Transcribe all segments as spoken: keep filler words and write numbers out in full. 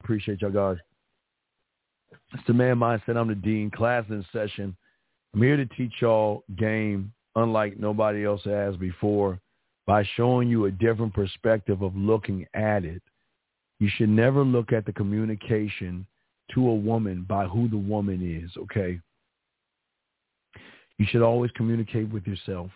Appreciate y'all guys. It's the Man Mindset. I'm the Dean. Class in session. I'm here to teach y'all game unlike nobody else has before by showing you a different perspective of looking at it. You should never look at the communication to a woman by who the woman is, okay? You should always communicate with yourself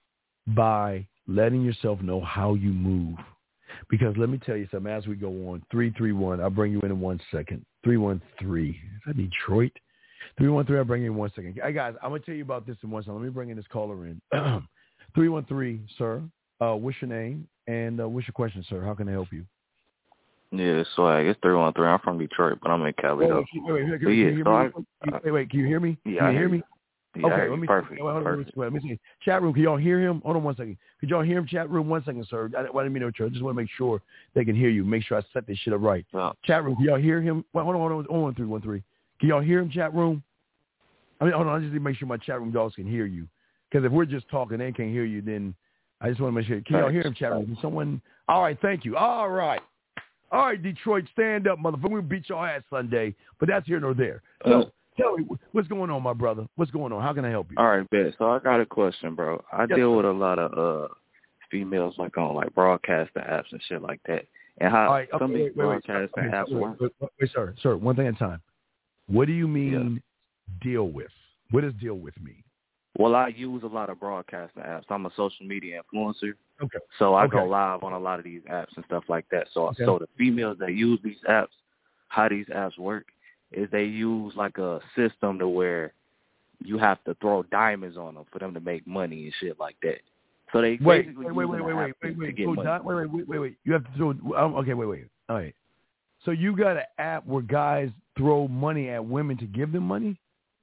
by letting yourself know how you move. Because let me tell you something as we go on. three three one, I'll bring you in in one second. three one three, is that Detroit? three one three, I'll bring you in one second. Hey, guys, I'm going to tell you about this in one second. Let me bring in this caller in. three one three, sir, uh, what's your name? And uh, what's your question, sir? How can I help you? Yeah, swag. It's three one three. I'm from Detroit, but I'm in Cali, though. Wait, wait, wait, wait, yeah, so I, wait, wait, can you hear me? Yeah, can I you hear me? Yeah, okay, let me perfect. Wait, perfect. Let me see. Chat room, can y'all hear him? Hold on one second. Could y'all hear him? Chat room, one second, sir. I, I didn't mean to. I just want to make sure they can hear you. Make sure I set this shit up right. Yeah. Chat room, can y'all hear him? Wait, hold on, hold on, hold on, three one three. Can y'all hear him? Chat room. I mean, hold on. I just need to make sure my chat room dogs can hear you. Because if we're just talking, they can't hear you. Then I just want to make sure. Can y'all hear him? Chat room. Can someone? All right. Thank you. All right. All right, Detroit, stand up, motherfucker. We'll beat your ass Sunday, but that's here nor there. So, uh, tell me, what's going on, my brother? What's going on? How can I help you? All right, bet. So I got a question, bro. I yes, deal sir. with a lot of uh females, like on like broadcasting apps and shit like that. And how right, okay, some of these wait, wait, wait, broadcasting okay, apps wait, work. wait, wait, wait, sir, sir, one thing at a time. What do you mean yeah. deal with? What does deal with mean? Well, I use a lot of broadcasting apps. I'm a social media influencer. Okay. So I okay. go live on a lot of these apps and stuff like that. So okay. so the females that use these apps, how these apps work is they use like a system to where you have to throw diamonds on them for them to make money and shit like that. So they wait, basically wait, use wait, wait, wait, wait, to wait, get so money. di- wait, wait, wait, wait, wait. You have to throw. Um, okay, wait, wait. All right. So you got an app where guys throw money at women to give them money?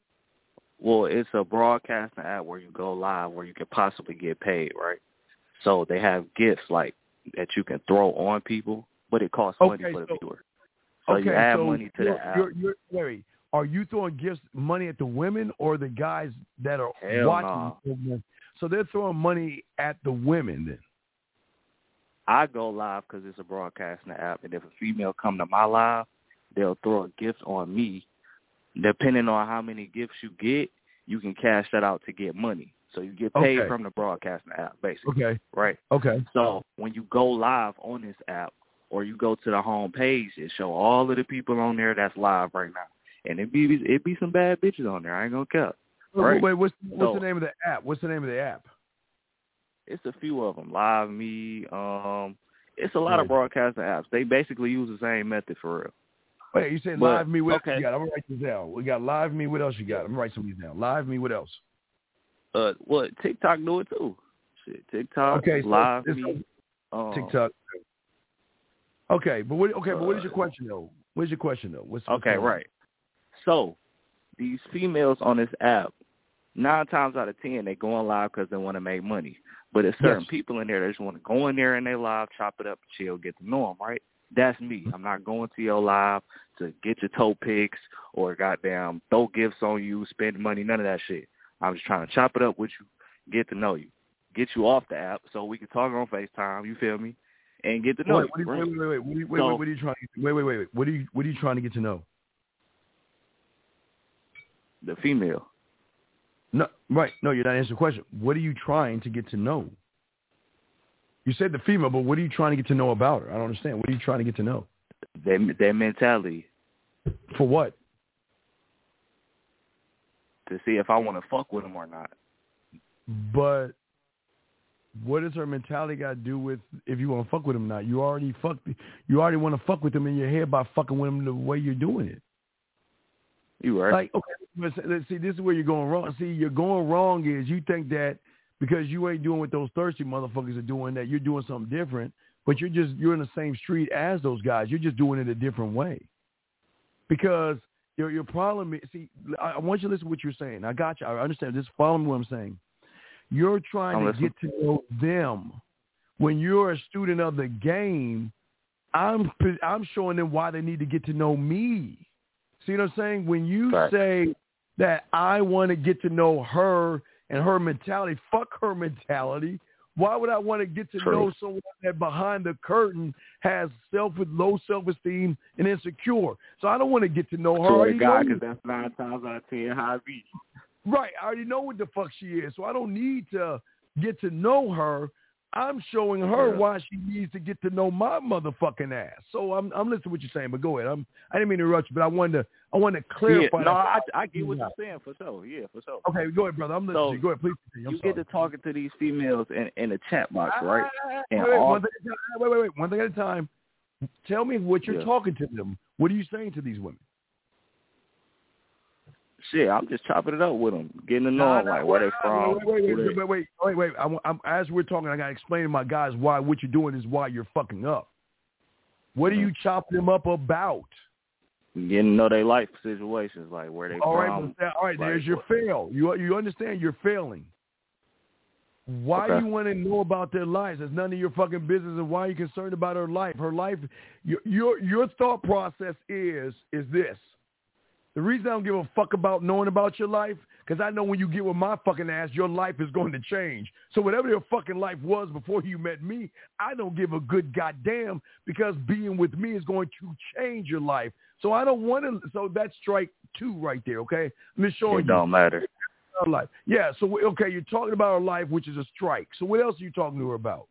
Well, it's a broadcasting app where you go live where you can possibly get paid, right? So they have gifts like that you can throw on people, but it costs okay, money for the so, viewer. So okay, you add so money to you're, the app. You're, you're, wait, are you throwing gifts, money at the women or the guys that are Hell watching? Nah. So they're throwing money at the women then? I go live because it's a broadcasting app, and if a female come to my live, they'll throw a gift on me. Depending on how many gifts you get, you can cash that out to get money. So you get paid okay. from the broadcasting app, basically. Okay. Right? Okay. So when you go live on this app or you go to the home page, it show all of the people on there that's live right now. And it be it be some bad bitches on there. I ain't gonna care. Right? Wait, what's, what's so, the name of the app? What's the name of the app? It's a few of them. Live Me. Um, it's a lot yeah. of broadcasting apps. They basically use the same method for real. Wait, you said Live Me? What okay. else you got? I'm gonna write this down. We got Live Me. What else you got? I'm gonna write some of these down. Live Me. What else? Uh, what TikTok do it too? Shit, TikTok. Okay, so Live Me. Um, TikTok. Okay, but what? Okay, but what is your question though? What is your question though? What's, what's okay, right. So these females on this app, nine times out of ten, they go on live because they want to make money. But there's certain yes. people in there that just want to go in there and they live, chop it up, chill, get to know them, right? That's me. I'm not going to your live to get your toe pics or goddamn throw gifts on you, spend money, none of that shit. I'm just trying to chop it up with you, get to know you, get you off the app so we can talk on FaceTime, you feel me, and get to know wait, you. Wait, right? wait, wait, wait, wait, wait, so, wait, what are you trying to, wait, wait, wait, wait, what are you, what are you trying to get to know? The female. No, right, no, you're not answering the question. What are you trying to get to know? You said the female, but what are you trying to get to know about her? I don't understand. What are you trying to get to know? Their, their mentality. For what? To see if I want to fuck with them or not. But what does her mentality got to do with if you want to fuck with them or not? You already fucked. You already want to fuck with them in your head by fucking with them the way you're doing it. You right. Like, okay, let's, let's see, this is where you're going wrong. See, you're going wrong is you think that because you ain't doing what those thirsty motherfuckers are doing, that you're doing something different, but you're just, you're in the same street as those guys. You're just doing it a different way. Because your your problem is, see, I, I want you to listen to what you're saying. I got you. I understand. Just follow me what I'm saying. You're trying I'm to listening. get to know them. When you're a student of the game, I'm I'm showing them why they need to get to know me. See what I'm saying? When you right. say that I want to get to know her and her mentality, fuck her mentality. Why would I want to get to True. know someone that behind the curtain has self low self-esteem and insecure? So I don't want to get to know her. Sure, I God, know because that's nine times out of ten how I be. Right. I already know what the fuck she is, so I don't need to get to know her. I'm showing her Yeah. why she needs to get to know my motherfucking ass. So I'm I'm listening to what you're saying, but go ahead. I'm I didn't mean to interrupt you, but I wanted to I wanted to clarify. Yeah, no, that. I, I get what you're saying for sure. Yeah, for sure. Okay, go ahead, brother. I'm listening So, to you. Go ahead, please continue. I'm you sorry. get to talking to these females in, in the chat box, Ah, right? And wait, wait, all, one thing at a time. wait, wait, wait. One thing at a time. Tell me what you're Yeah. talking to them. What are you saying to these women? shit, I'm just chopping it up with them, getting to know Nah, them, nah, like where they wait, from. Wait, wait, who wait, they- wait, wait, wait, wait. I'm, I'm, as we're talking, I got to explain to my guys why what you're doing is why you're fucking up. What are you chopping them up about? Getting to know their life situations, like where they All right, from. but that, all right. like, There's your what- fail. You you understand you're failing. Why Okay. you want to know about their lives? It's none of your fucking business. And why are you concerned about her life? Her life. Your your your thought process is is this. The reason I don't give a fuck about knowing about your life, because I know when you get with my fucking ass, your life is going to change. So whatever your fucking life was before you met me, I don't give a good goddamn, because being with me is going to change your life. So I don't want to. So that's strike two right there. Okay, I'm just showing It you. don't matter. Her life. Yeah. So okay, you're talking about her life, which is a strike. So what else are you talking to her about?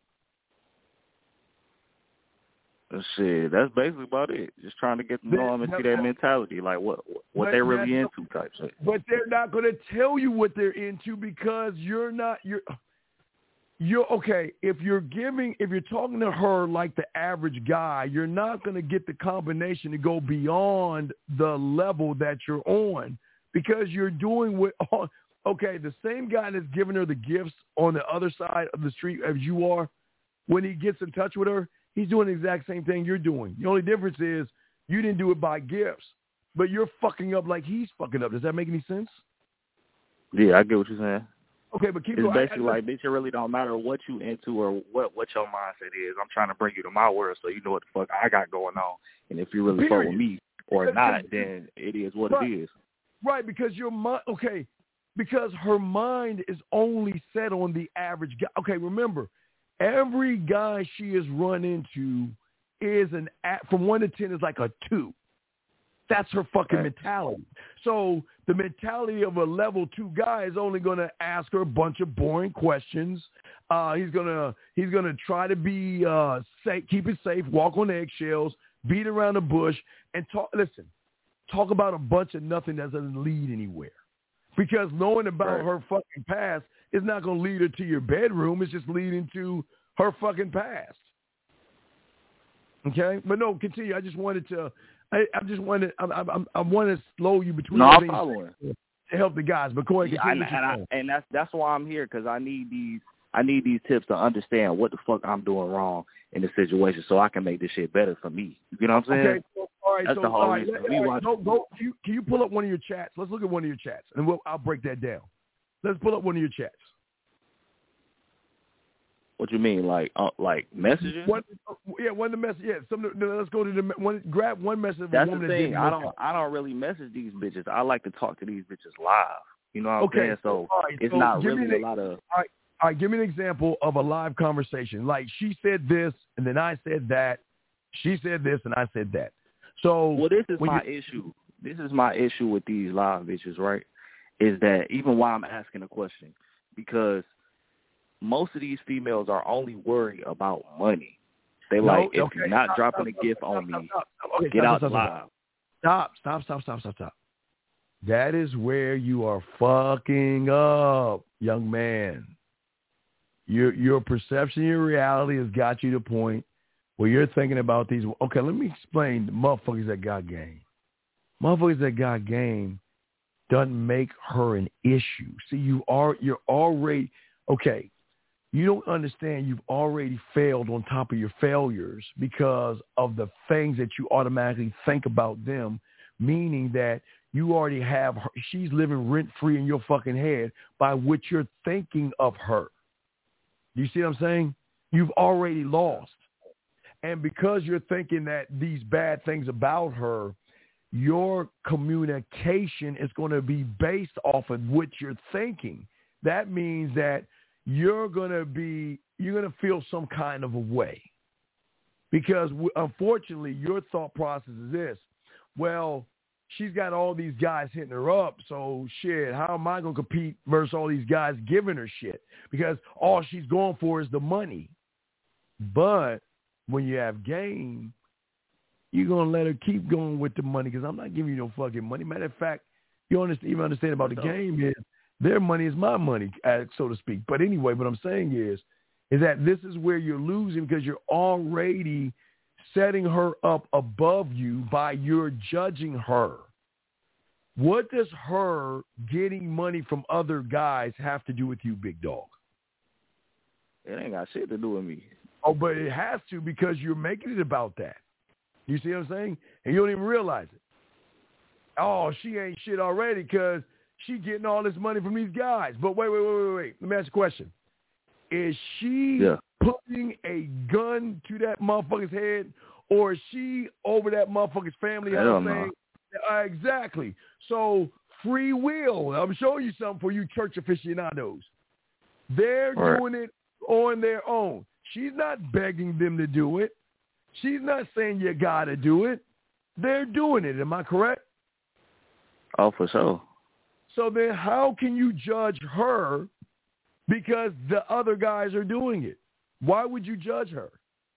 Shit, that's basically about it. Just trying to get to know them and see their mentality, like what what But they really that's- into type shit. But they're not going to tell you what they're into, because you're not, you're, you're, okay, if you're giving, if you're talking to her like the average guy, you're not going to get the combination to go beyond the level that you're on, because you're doing what, okay, the same guy that's giving her the gifts on the other side of the street as you are, when he gets in touch with her, he's doing the exact same thing you're doing. The only difference is you didn't do it by gifts, but you're fucking up like he's fucking up. Does that make any sense? Yeah, I get what you're saying. Okay, but keep It's going. basically I, I, like, bitch, it really don't matter what you into or what what your mindset is. I'm trying to bring you to my world so you know what the fuck I got going on. And if you really fuck with me or not, then it is what right, it is. Right, because your mind, okay, because her mind is only set on the average guy. Okay, remember, every guy she has run into is an, from one to ten is like a two. That's her fucking Right. mentality. So the mentality of a level two guy is only going to ask her a bunch of boring questions. Uh, he's gonna he's gonna try to be uh, safe, keep it safe, walk on eggshells, beat around the bush, and talk. Listen, talk about a bunch of nothing that doesn't lead anywhere. Because knowing about Right. her fucking past is not going to lead her to your bedroom. It's just leading to her fucking past. Okay, but no, continue. I just wanted to. I, I just wanted. I, I, I want to slow you between. No, the I'm things following. to help the guys. But go ahead, Yeah, continue. and, what and, you're I, and that's that's why I'm here, because I need these I need these tips to understand what the fuck I'm doing wrong in the situation, so I can make this shit better for me. You know what I'm saying? Okay, so, all right. That's so, the whole all right, reason let- for me all right, watching. go, go, can, you, can you pull up one of your chats? Let's look at one of your chats, and we'll, I'll break that down. Let's pull up one of your chats. What you mean, like uh, like messages? One, yeah, one of the message. Yeah, some. Let's go to the one. Grab one message. Of That's a woman the that thing. didn't I work don't out. I don't really message these bitches. I like to talk to these bitches live. You know what I'm Okay, saying? So all right, it's so not give me really the- a lot of. All right, all right. Give me an example of a live conversation. Like she said this, and then I said that. She said this, and I said that. So Well, this is when my you- issue. This is my issue with these live bitches, right? Is that even why I'm asking a question, because most of these females are only worried about money. They No, like, if okay, you're not stop, dropping stop, a gift stop, on stop, me, stop, stop. Okay, get stop, out stop, stop, live. Stop, stop, stop, stop, stop, stop. That is where you are fucking up, young man. Your your perception, your reality has got you to the point where you're thinking about these. Okay, let me explain the motherfuckers that got game. Motherfuckers that got game doesn't make her an issue. See, you are you're already okay. You don't understand you've already failed on top of your failures because of the things that you automatically think about them, meaning that you already have her, she's living rent-free in your fucking head by what you're thinking of her. Do you see what I'm saying? You've already lost. And because you're thinking that these bad things about her, your communication is going to be based off of what you're thinking. That means that you're going to be you're going to feel some kind of a way. Because, unfortunately, your thought process is this. Well, she's got all these guys hitting her up, so shit, how am I going to compete versus all these guys giving her shit? Because all she's going for is the money. But when you have game, you're going to let her keep going with the money because I'm not giving you no fucking money. Matter of fact, you don't even understand about the game is their money is my money, so to speak. But anyway, what I'm saying is, is that this is where you're losing because you're already setting her up above you by your judging her. What does her getting money from other guys have to do with you, big dog? It ain't got shit to do with me. Oh, but it has to because you're making it about that. You see what I'm saying? And you don't even realize it. Oh, she ain't shit already because she getting all this money from these guys. But wait, wait, wait, wait, wait. Let me ask you a question. Is she yeah. putting a gun to that motherfucker's head, or is she over that motherfucker's family house saying, uh, exactly. So free will. I'm showing you something for you church aficionados. They're right. doing it on their own. She's not begging them to do it. She's not saying you got to do it. They're doing it. Am I correct? Oh, for sure. So then how can you judge her because the other guys are doing it? Why would you judge her?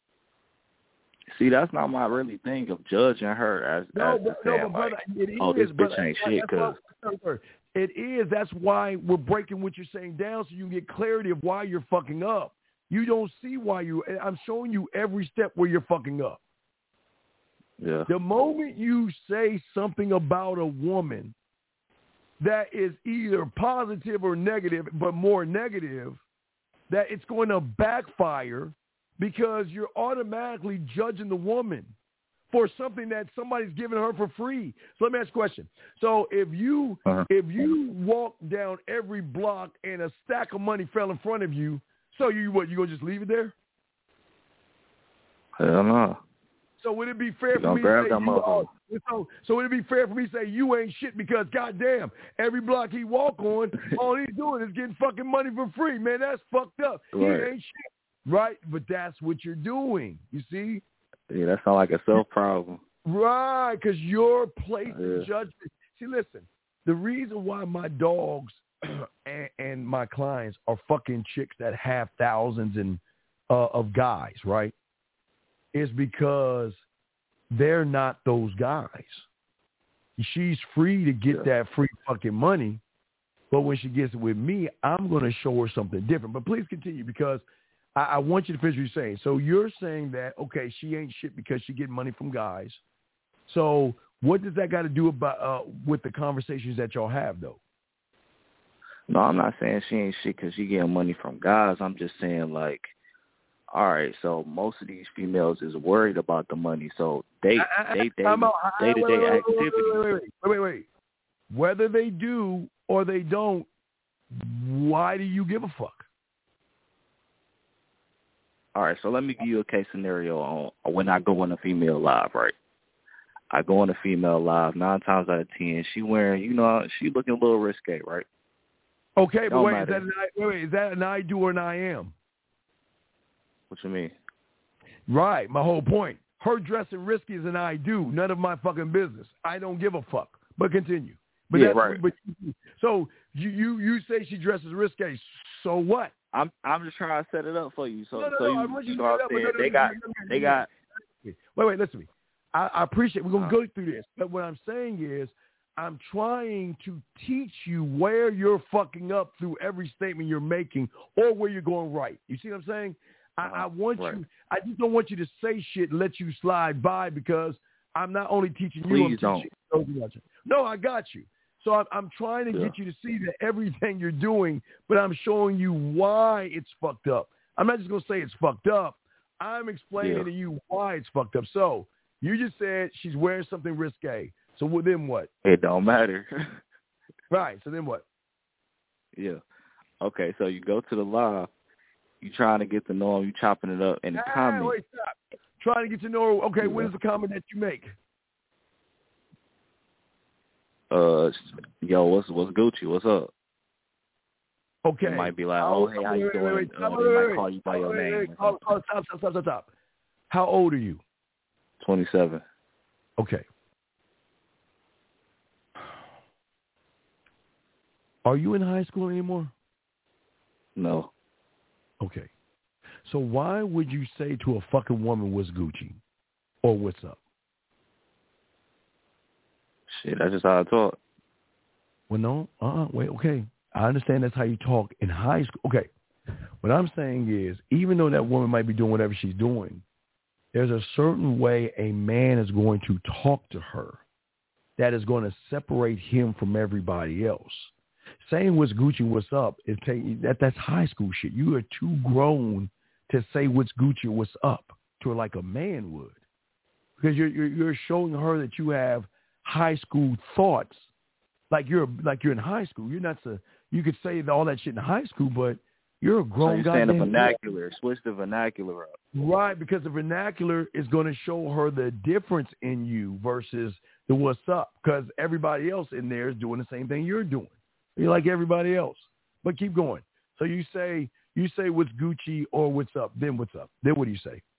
See, that's not my really thing of judging her as, no, as but, saying, no, but brother, like, it is, oh, this bitch but ain't shit. Cause it is. That's why we're breaking what you're saying down so you can get clarity of why you're fucking up. You don't see why you – I'm showing you every step where you're fucking up. Yeah. The moment you say something about a woman that is either positive or negative, but more negative, that it's going to backfire because you're automatically judging the woman for something that somebody's giving her for free. So let me ask you a question. So if you uh-huh. if you walk down every block and a stack of money fell in front of you, so you what, you gonna just leave it there? Hell no. So would it be fair you for me to say you are, so, so would it be fair for me to say you ain't shit because goddamn, every block he walk on, all he's doing is getting fucking money for free. Man, that's fucked up. Right. He ain't shit. Right? But that's what you're doing. You see? Yeah, that sounds like a self problem. Right, because you're placing yeah. judgment. See, listen, the reason why my dogs and, and my clients are fucking chicks that have thousands and uh, of guys, right, is because they're not those guys. She's free to get yeah. that free fucking money, but when she gets it with me, I'm going to show her something different. But please continue because I, I want you to finish what you're saying. So you're saying that, okay, she ain't shit because she getting money from guys. So what does that got to do about uh, with the conversations that y'all have, though? No, I'm not saying she ain't shit because she getting money from guys. I'm just saying, like, all right, so most of these females is worried about the money, so they they they day to day activity. Wait, wait, wait, wait, wait. Whether they do or they don't, why do you give a fuck? All right, so let me give you a case scenario on when I go on a female live, right? I go on a female live nine times out of ten. She wearing, you know, she looking a little risque, right? Okay, but wait, is that, an, wait, wait, is that an I do or an I am? What you mean? Right, my whole point. Her dressing risky is an I do. None of my fucking business. I don't give a fuck. But continue. But yeah, that's, right. But so you, you you say she dresses risque. So what? I'm I'm just trying to set it up for you. So no, no, so no, you, I want you you to know what I'm saying? They got they got. Wait, wait, listen to me. I, I appreciate. We're gonna go through this, but what I'm saying is, I'm trying to teach you where you're fucking up through every statement you're making, or where you're going right. You see what I'm saying? I, I want right. you. I just don't want you to say shit and let you slide by because I'm not only teaching you. Please I'm teaching don't. You. No, I got you. So I'm, I'm trying to yeah. get you to see that everything you're doing, but I'm showing you why it's fucked up. I'm not just gonna say it's fucked up. I'm explaining yeah. to you why it's fucked up. So you just said she's wearing something risque. So well, then what? It don't matter. Right. So then what? Yeah. Okay. So you go to the live. You trying to get to know him. You chopping it up in the ah, comment. Wait, stop. Trying to get to know her. Okay. Yeah. What is the comment that you make? Uh, yo, what's what's Gucci? What's up? Okay. They might be like, oh, hey, how you doing? Uh, they might call you by your name. Call, call, stop, stop, stop, stop, stop. How old are you? twenty-seven. Okay. Are you in high school anymore? No. Okay. So why would you say to a fucking woman, what's Gucci? Or what's up? Shit, that's just how I talk. Well, no. Uh-uh. Wait, okay. I understand that's how you talk in high school. Okay. What I'm saying is, even though that woman might be doing whatever she's doing, there's a certain way a man is going to talk to her that is going to separate him from everybody else. Saying what's Gucci, what's up, is take, that that's high school shit. You are too grown to say what's Gucci, what's up to her like a man would, because you're you're, you're showing her that you have high school thoughts, like you're like you're in high school. You're not so you could say all that shit in high school, but you're a grown guy. So you're saying the vernacular, switch the vernacular up. Right, because the vernacular is going to show her the difference in you versus the what's up, because everybody else in there is doing the same thing you're doing. You're like everybody else. But keep going. So you say you say what's Gucci or what's up, then what's up. Then what do you say?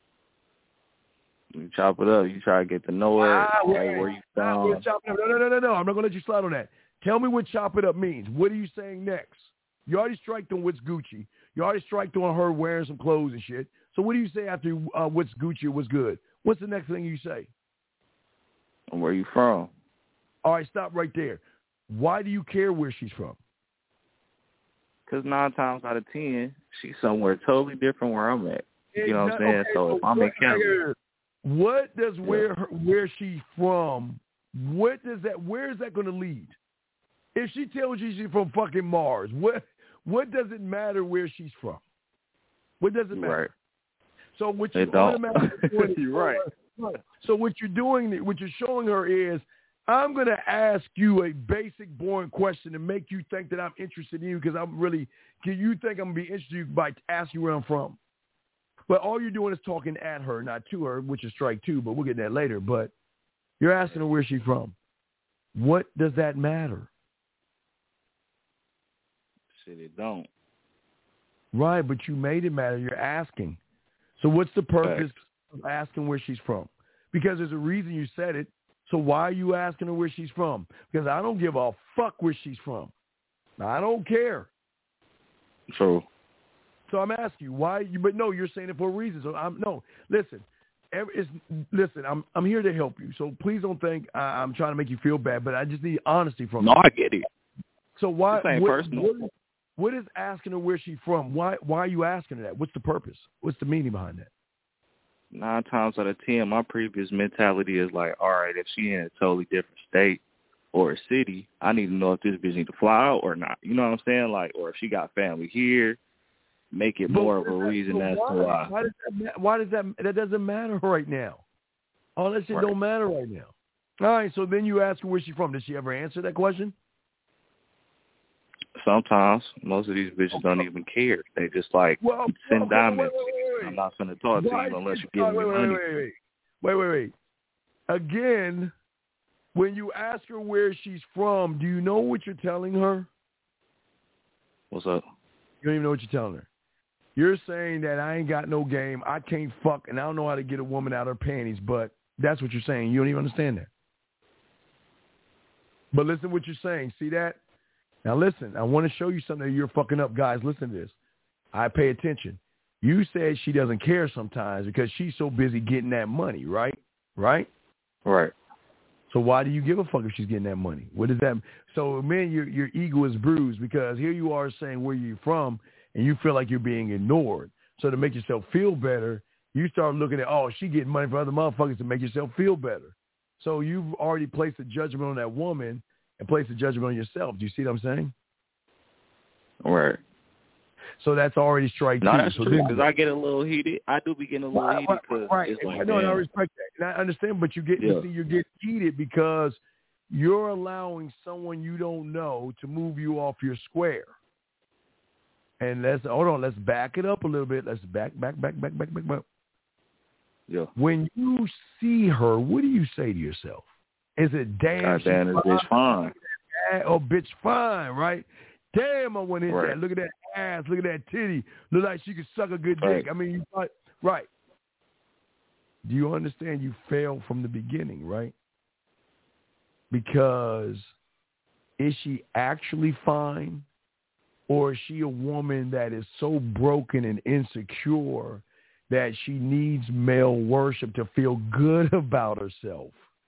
You chop it up. You try to get to know her. Ah, like wait, where you from. Ah, no, no, no, no, no. I'm not going to let you slide on that. Tell me what chop it up means. What are you saying next? You already striked on what's Gucci. You already striked on her wearing some clothes and shit. So what do you say after uh, what's Gucci or what's good? What's the next thing you say? And where you from? All right, stop right there. Why do you care where she's from? Because nine times out of ten, she's somewhere totally different where I'm at. You know what I'm saying? Okay, so, so if I'm in Canada, what does where her, where she's from? What does that? Where is that going to lead? If she tells you she's from fucking Mars, what what does it matter where she's from? What does it matter? Right. So what you automatically doing, you're right. So what you're doing, what you're showing her is, I'm going to ask you a basic, boring question to make you think that I'm interested in you, because I'm really, can you think I'm going to be interested in you by asking where I'm from? But all you're doing is talking at her, not to her, which is strike two, but we'll get that later. But you're asking her where she's from. What does that matter? Shit, it don't. Right, but you made it matter. You're asking. So what's the purpose of asking where she's from? Because there's a reason you said it. So why are you asking her where she's from? Because I don't give a fuck where she's from. I don't care. True. So I'm asking you why. You, but no, you're saying it for a reason. So I'm no. Listen, every, it's, listen. I'm I'm here to help you. So please don't think I, I'm trying to make you feel bad. But I just need honesty from no, you. No, I get it. So why? This ain't what, personal. What, what is asking her where she's from? Why Why are you asking her that? What's the purpose? What's the meaning behind that? Nine times out of ten, my previous mentality is like, all right, if she in a totally different state or a city, I need to know if this bitch need to fly out or not. You know what I'm saying? Like, or if she got family here, make it more of a reason as to why. Why does that? Why does that? That doesn't matter right now. All that shit right. don't matter right now. All right. So then you ask her where she's from. Did she ever answer that question? Sometimes. Most of these bitches don't even care. They just like well, send okay, diamonds. Wait, wait, wait, I'm not going to talk to Why you unless you give wait, me wait, money. Wait, wait, wait, wait, wait. Again, when you ask her where she's from, do you know what you're telling her? What's up? You don't even know what you're telling her. You're saying that I ain't got no game, I can't fuck, and I don't know how to get a woman out of her panties, but that's what you're saying. You don't even understand that. But listen to what you're saying. See that? Now listen, I want to show you something that you're fucking up. Guys, listen to this. I pay attention. You said she doesn't care sometimes because she's so busy getting that money, right? Right? Right. So why do you give a fuck if she's getting that money? What does that? So man, your your ego is bruised because here you are saying where you're from, and you feel like you're being ignored. So to make yourself feel better, you start looking at, oh, she getting money from other motherfuckers to make yourself feel better. So you've already placed a judgment on that woman and placed a judgment on yourself. Do you see what I'm saying? Right. So that's already strike two. No, that's so true, because I get a little heated. I do be getting a little right, heated because right. it's like, I know, and I damn. respect that. And I understand, but you get yeah. you see, you're getting heated because you're allowing someone you don't know to move you off your square. And let's hold on, let's back it up a little bit. Let's back, back, back, back, back, back, back. Yeah. When you see her, what do you say to yourself? Is it damn? God damn, this bitch fine. Oh, bitch, fine, right? Damn, I want to hit Right. that. Look at that ass. Look at that titty. Look like she could suck a good Right. dick. I mean, you thought, right. Do you understand you failed from the beginning, right? Because is she actually fine? Or is she a woman that is so broken and insecure that she needs male worship to feel good about herself?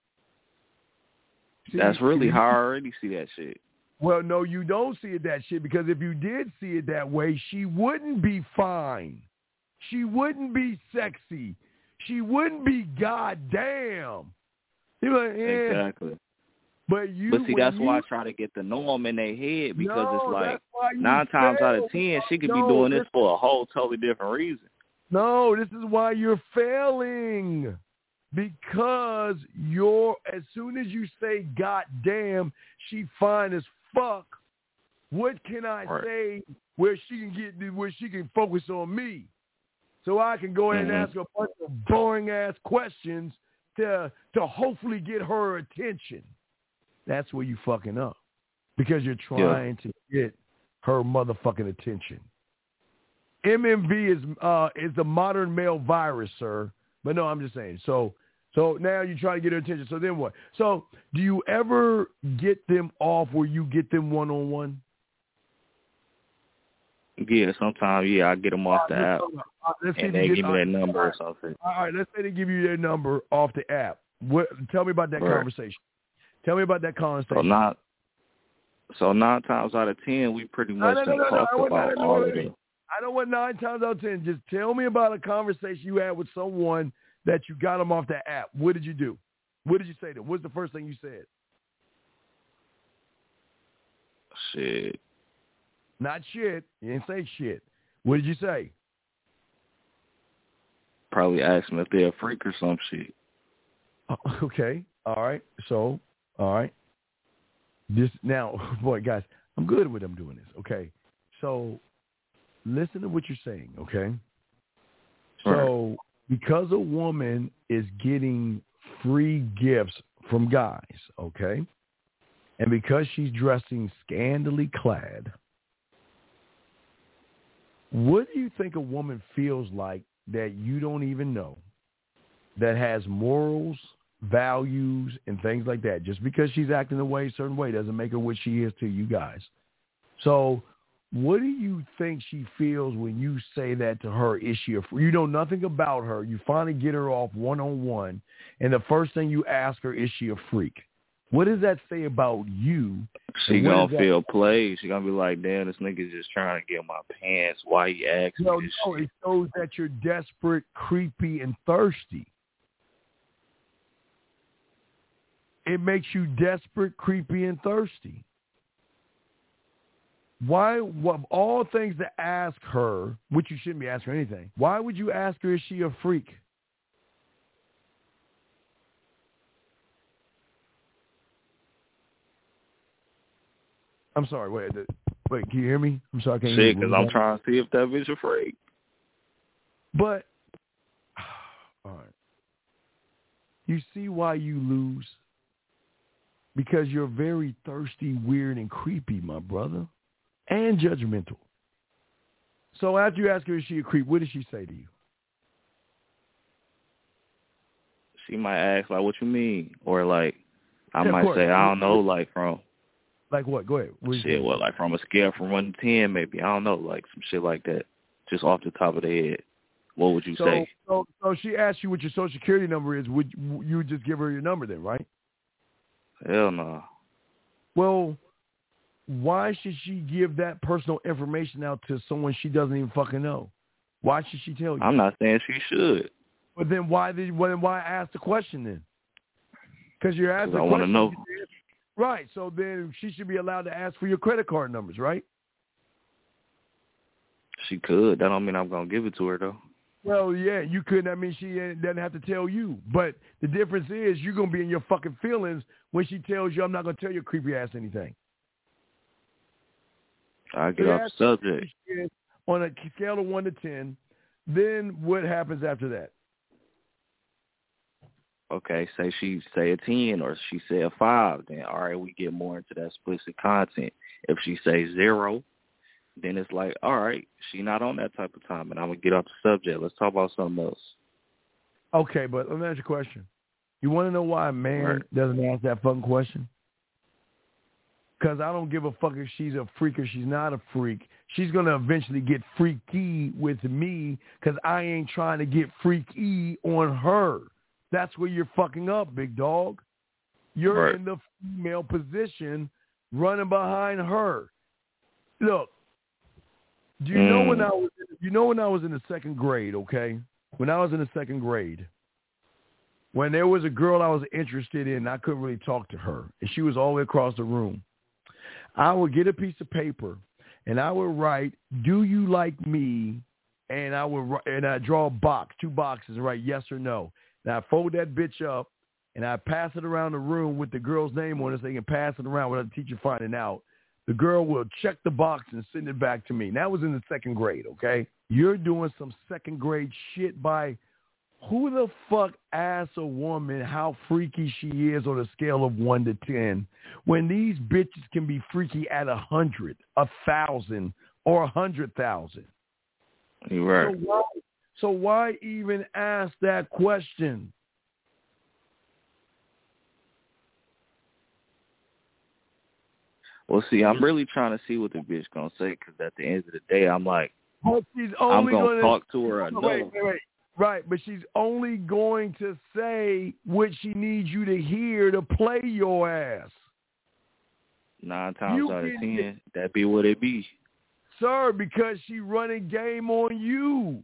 See, That's really see, how I already see that shit. Well, no, you don't see it that shit, because if you did see it that way, she wouldn't be fine. She wouldn't be sexy. She wouldn't be goddamn. You're like, eh. Exactly. But you, But see, when that's you, why I try to get the norm in their head, because no, it's like that's why you nine times out of fail. ten, she could No, be doing this this- for a whole totally different reason. No, this is why you're failing. Because you're, as soon as you say, God damn, she fine as fuck, what can I Right. say where she can get, where she can focus on me? So I can go ahead Mm-hmm. and ask her a bunch of boring ass questions to to hopefully get her attention. That's where you fucking up. Because you're trying yeah. to get her motherfucking attention. M M V is uh is the modern male virus, sir. But no, I'm just saying. So so now you try to get her attention. So then what? So do you ever get them off where you get them one on one? Yeah, sometimes, yeah, I get them off the app, uh, let's and see they get, give me uh, their number or something. All right, let's say they give you their number off the app. What? Tell me about that Right. conversation. Tell me about that conversation. So not, so nine times out of ten, we pretty much no, no, no, no, talk no, about no, no, all no, of no. it. I don't want nine times out of ten. Just tell me about a conversation you had with someone that you got them off the app. What did you do? What did you say to them? What's the first thing you said? Shit. Not shit. You didn't say shit. What did you say? Probably ask them if they're a freak or some shit. Oh, okay. All right. So, all right. This now, boy, guys, I'm good with them doing this. Okay. So, listen to what you're saying. Okay. So, right. Because a woman is getting free gifts from guys, okay, and because she's dressing scantily clad, what do you think a woman feels like that you don't even know, that has morals, values, and things like that? Just because she's acting a way, certain way, doesn't make her what she is to you guys. So what do you think she feels when you say that to her? Is she a freak? You know nothing about her. You finally get her off one-on-one, and the first thing you ask her, is she a freak? What does that say about you? She gonna feel played. She gonna be like, damn, this nigga's just trying to get my pants. Why he asking no, me this no, shit? It shows that you're desperate, creepy, and thirsty. It makes you desperate, creepy, and thirsty. Why, of all things to ask her, which you shouldn't be asking her anything, why would you ask her, is she a freak? I'm sorry, wait, wait, can you hear me? I'm sorry, I can't hear you. Shit, because I'm trying to see if that bitch a freak. But, all right. You see why you lose? Because you're very thirsty, weird, and creepy, my brother, and judgmental. So after you ask her, is she a creep, what does she say to you? She might ask, like, what you mean? Or, like, I yeah, might say, I don't know, like, from... Like what? Go ahead. What shit, what, like, from a scale from one to ten, maybe. I don't know, like, some shit like that. Just off the top of the head. What would you so, say? So, so she asked you what your social security number is. Would you would just give her your number then, right? Hell no. Well, why should she give that personal information out to someone she doesn't even fucking know? Why should she tell you? I'm not saying she should. But then why did well, then why ask the question then? Because you're asking. I want to know. Right. So then she should be allowed to ask for your credit card numbers, right? She could. That don't mean I'm gonna give it to her though. Well, yeah, you could. I mean, she doesn't have to tell you. But the difference is you're going to be in your fucking feelings when she tells you, I'm not going to tell your creepy ass anything. I get off the subject. On a scale of one to ten, then what happens after that? okay, say she say a ten or she say a five, then all right, we get more into that explicit content. If she say zero, then it's like, all right, she not on that type of time, and I'm gonna get off the subject. Let's talk about something else. Okay, but let me ask you a question. You want to know why a man right. doesn't ask that fucking question? Because I don't give a fuck if she's a freak or she's not a freak. She's going to eventually get freaky with me because I ain't trying to get freaky on her. That's where you're fucking up, big dog. You're right. in the female position running behind her. Look, do you mm. know when I was you know when I was in the second grade, okay? When I was in the second grade, when there was a girl I was interested in, I couldn't really talk to her, and she was all the way across the room. I would get a piece of paper, and I would write, "Do you like me?" And I would and I draw a box, two boxes, and write yes or no. And I fold that bitch up, and I pass it around the room with the girl's name on it, so they can pass it around without the teacher finding out. The girl will check the box and send it back to me. And that was in the second grade, okay? You're doing some second grade shit by who the fuck asks a woman how freaky she is on a scale of one to ten when these bitches can be freaky at a hundred, a thousand, or a hundred thousand? You're right. So why, so why even ask that question? Well, see, I'm really trying to see what the bitch gonna say, because at the end of the day, I'm like, but she's I'm only gonna, gonna talk to her. Wait, wait, wait, wait. Right, but she's only going to say what she needs you to hear to play your ass. Nine times you out of ten, that be what it be. Sir, because she running game on you.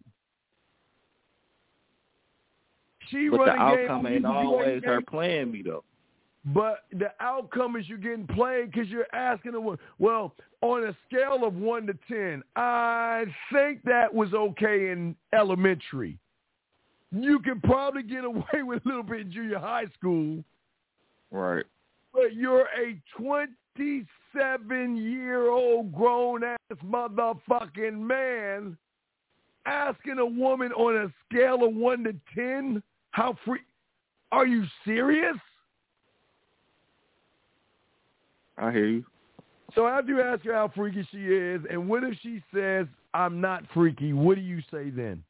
She but running the game outcome on ain't you. always her playing me, though. But the outcome is you're getting played because you're asking her, well, on a scale of one to ten, I think that was okay in elementary. You can probably get away with a little bit in junior high school. Right. But you're a twenty-seven-year-old grown-ass motherfucking man asking a woman on a scale of one to ten, how free? Are you serious? I hear you. So after you ask her how freaky she is, and what if she says, I'm not freaky, what do you say then?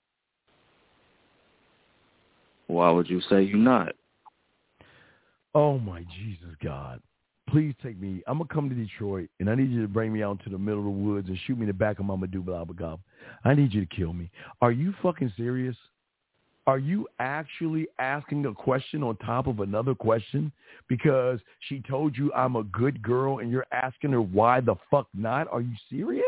Why would you say you're not? Oh, my Jesus, God. Please take me. I'm going to come to Detroit, and I need you to bring me out into the middle of the woods and shoot me in the back of Mama Dubba. I need you to kill me. Are you fucking serious? Are you actually asking a question on top of another question because she told you I'm a good girl and you're asking her why the fuck not? Are you serious?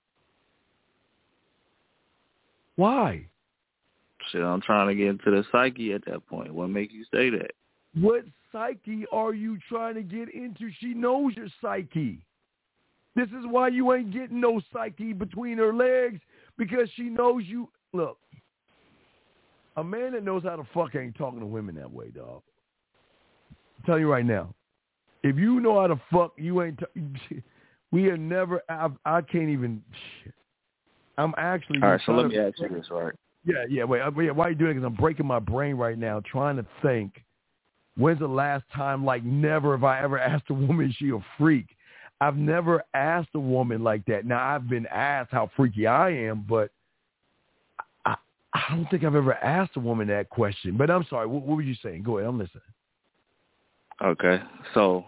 Why? Shit, I'm trying to get into the psyche at that point. What makes you say that? What psyche are you trying to get into? She knows your psyche. This is why you ain't getting no psyche between her legs, because she knows you. Look, a man that knows how to fuck ain't talking to women that way, dog. I'm telling you right now. If you know how to fuck, you ain't. T- we have never. I've, I can't even. Shit. I'm actually. All right, so let me to, ask you this, right? Yeah, yeah. Wait, wait. Why are you doing it? Because I'm breaking my brain right now, trying to think. When's the last time? Like, never have I ever asked a woman is she a freak. I've never asked a woman like that. Now I've been asked how freaky I am, but I, I don't think I've ever asked a woman that question. But I'm sorry. What, what were you saying? Go ahead. I'm listening. Okay, so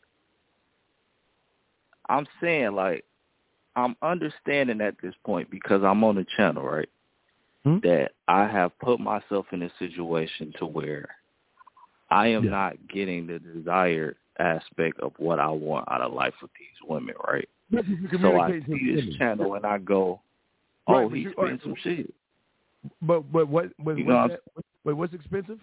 I'm saying, like, I'm understanding at this point, because I'm on the channel, right, hmm? that I have put myself in a situation to where I am yeah. not getting the desired aspect of what I want out of life with these women, right? So I see this channel and I go, oh, right, he's spending some shit. But but what, what, you what's, know, that, wait, what's expensive?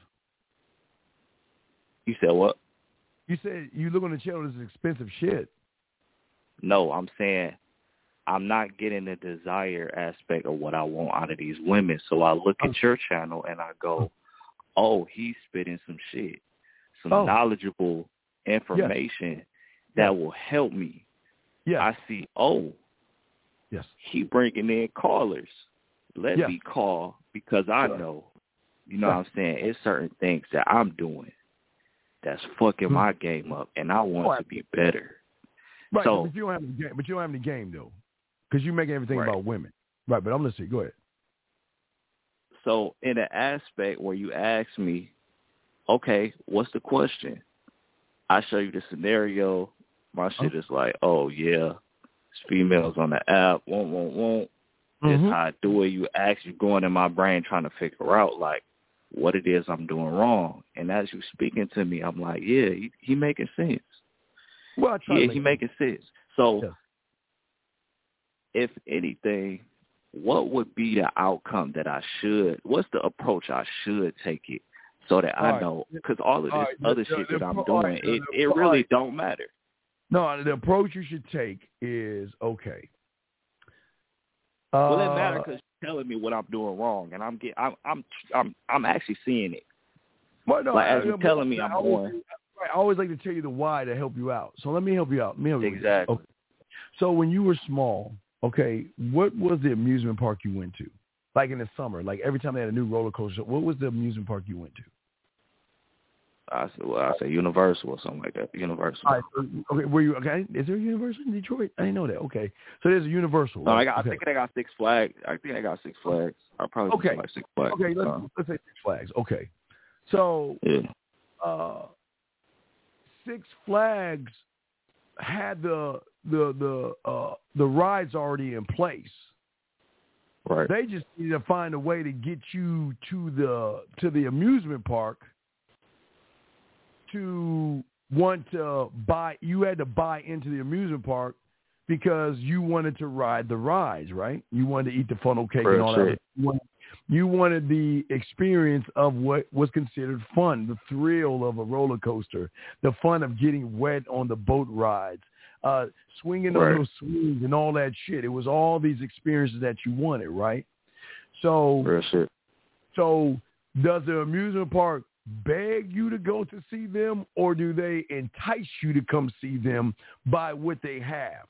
You said what? You said you look on the channel, this is expensive shit. No, I'm saying I'm not getting the desired aspect of what I want out of these women. So I look at your channel and I go, oh, he's spitting some shit, some oh. knowledgeable information yes. that yes. will help me. Yes. I see, oh, yes, he bringing in callers. Let yes. me call because I sure. know You know what I'm saying? It's certain things that I'm doing that's fucking mm-hmm. my game up, and I want right. to be better. Right, so, but you don't have any game, but you don't have any game though, because you make everything right. about women. Right, but I'm listening. Go ahead. So, in an aspect where you ask me, okay, what's the question? I show you the scenario. My shit is like, oh, yeah, it's females on the app, won't, won't, won't. This mm-hmm. how I do it. You actually going in my brain trying to figure out, like, what it is I'm doing wrong. And as you speaking to me, I'm like, yeah, he, he making sense. Well, I try yeah, to make he sense. making sense. So, yeah. if anything, what would be the outcome that I should, what's the approach I should take it so that all I right. know, because all of this all right. the, other shit the, that I'm the, doing, right. it, the, it really right. don't matter. No, the approach you should take is, okay. Well, uh, it matters because you're telling me what I'm doing wrong, and I'm get, I'm, I'm, I'm, I'm actually seeing it. Well, no, like as I, you're I, telling me, I I'm always, going. I always like to tell you the why to help you out. So let me help you out. Let me help exactly. You. Okay. So when you were small, okay, what was the amusement park you went to? Like in the summer, like every time they had a new roller coaster, what was the amusement park you went to? I said, well, I say Universal or something like that. Universal. All right, okay, were you okay? Is there a Universal in Detroit? I didn't know that. Okay, so there's a Universal. No, right? I, got, okay. I think they got Six Flags. I think they got Six Flags. I probably okay. like Six Flags. Okay, let's um, let's say Six Flags. Okay, so yeah. uh, Six Flags had the the the uh, the rides already in place. Right. They just need to find a way to get you to the to the amusement park to want to buy. You had to buy into the amusement park because you wanted to ride the rides, right? You wanted to eat the funnel cake Real and all shit. that. You wanted the experience of what was considered fun, the thrill of a roller coaster, the fun of getting wet on the boat rides, uh, swinging right. on those swings and all that shit. It was all these experiences that you wanted, right? So, Real shit. So does the amusement park beg you to go to see them, or do they entice you to come see them by what they have?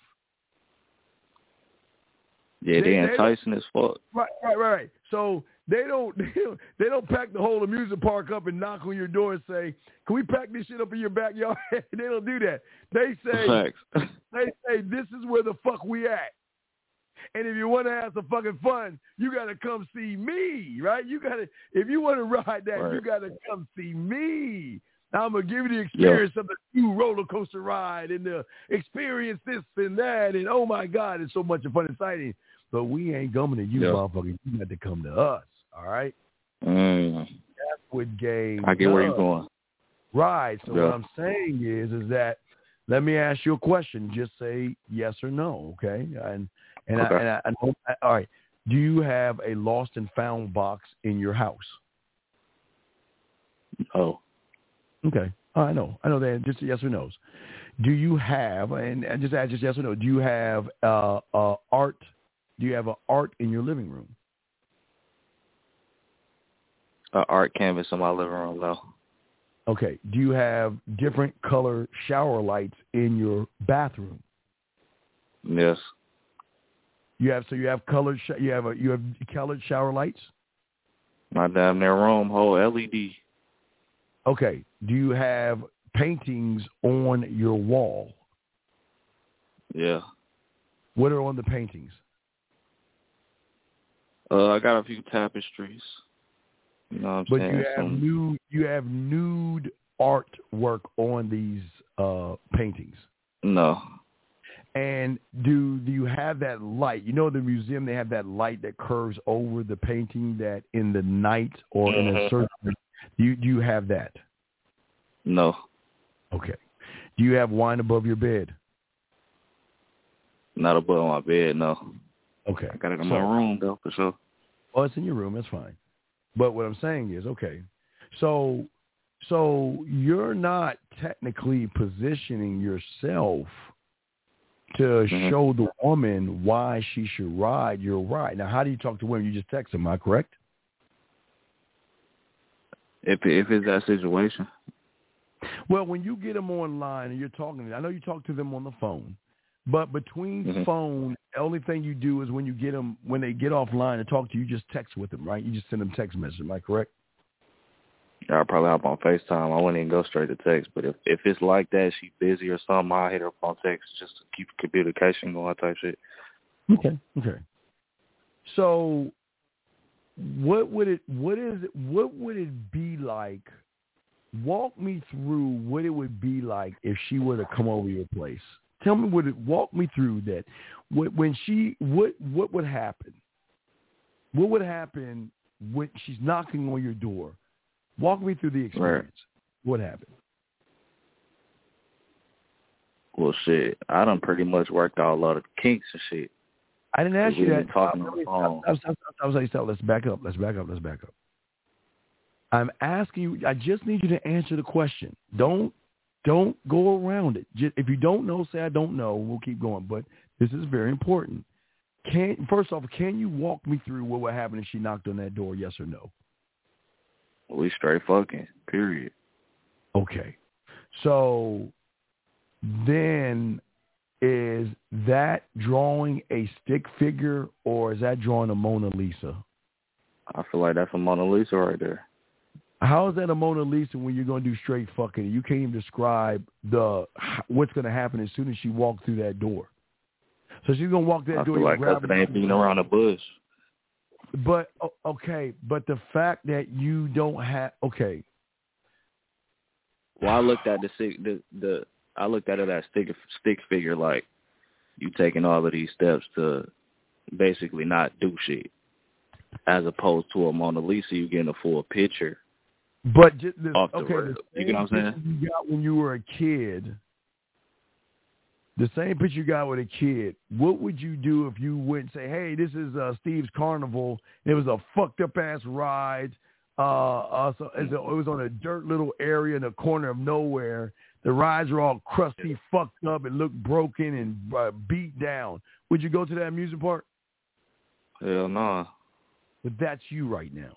Yeah, they, they enticing as fuck. Right, right, right. So they don't, they don't, they don't pack the whole amusement park up and knock on your door and say, "Can we pack this shit up in your backyard?" They don't do that. They say, Facts. they say, "This is where the fuck we at." And if you want to have some fucking fun, you got to come see me, right? You got to, if you want to ride that, right. you got to come see me. Now, I'm going to give you the experience yep. of the new roller coaster ride and the experience this and that. And, oh, my God, it's so much fun and exciting. But we ain't coming to you, yep. motherfucker. You got to come to us, all right? Mm. That's what game I get does. where you're going. Right. So yep. what I'm saying is, is that let me ask you a question. Just say yes or no, okay? And And, okay. I, and I, I know, all right. Do you have a lost and found box in your house? Oh. Okay. Oh, I know. I know that. Just yes or no's. Do you have, and, and just add just yes or no, do you have uh, uh, art? Do you have an art in your living room? An art canvas in my living room, though. Okay. Do you have different color shower lights in your bathroom? Yes. You have so you have colored sh- you have a you have colored shower lights. My damn near room, whole L E D. Okay. Do you have paintings on your wall? Yeah. What are on the paintings? Uh, I got a few tapestries. You know what I'm but saying? you have Some... nude you have nude artwork on these uh, paintings. No. And do do you have that light? You know, the museum, they have that light that curves over the painting that in the night or mm-hmm. in a certain. Do you, do you have that? No. Okay. Do you have wine above your bed? Not above my bed, no. Okay. I got it in so, my room, though, for sure. Oh, it's in your room. That's fine. But what I'm saying is, okay, so so you're not technically positioning yourself to mm-hmm. show the woman why she should ride your ride. Now, how do you talk to women? You just text them, am I correct? If if it's that situation. Well, when you get them online and you're talking to them, I know you talk to them on the phone, but between mm-hmm. phone, the only thing you do is when you get them, when they get offline and talk to you, you just text with them, right? You just send them text message, am I correct? I'll probably hop on FaceTime. I wouldn't even go straight to text. But if, if it's like that, she busy or something, I'll hit her up on text just to keep communication going type shit. Okay, okay. So what would it, what is it, what would it be like? Walk me through what it would be like if she were to come over your place. Tell me what it, walk me through that. When she, what, what would happen? What would happen when she's knocking on your door? Walk me through the experience. Right. What happened? Well, shit, I done pretty much worked out a lot of kinks and shit. I didn't ask you that. Talking on the phone. I was, I was, I was like, let's back up. Let's back up. Let's back up. I'm asking you. I just need you to answer the question. Don't, don't go around it. Just, if you don't know, say I don't know. We'll keep going. But this is very important. Can first off, can you walk me through what would happen if she knocked on that door? Yes or no? We straight fucking, period. Okay. So then is that drawing a stick figure or is that drawing a Mona Lisa? I feel like that's a Mona Lisa right there. How is that a Mona Lisa when you're going to do straight fucking? You can't even describe the what's going to happen as soon as she walks through that door. So she's going to walk that I door. I feel like because it ain't beating around the bush. But, okay, but the fact that you don't have, okay. Well, I looked at the, the, the I looked at it as stick, stick figure, like you taking all of these steps to basically not do shit. As opposed to a Mona Lisa, you getting a full picture. But just this, off the okay, road. You get what I'm saying? You got when you were a kid, the same picture you got with a kid, what would you do if you went and say, hey, this is uh, Steve's Carnival. It was a fucked up ass ride. Uh, uh, so it was on a dirt little area in the corner of nowhere. The rides were all crusty, fucked up, and looked broken and uh, beat down. Would you go to that amusement park? Hell no. Nah. But that's you right now.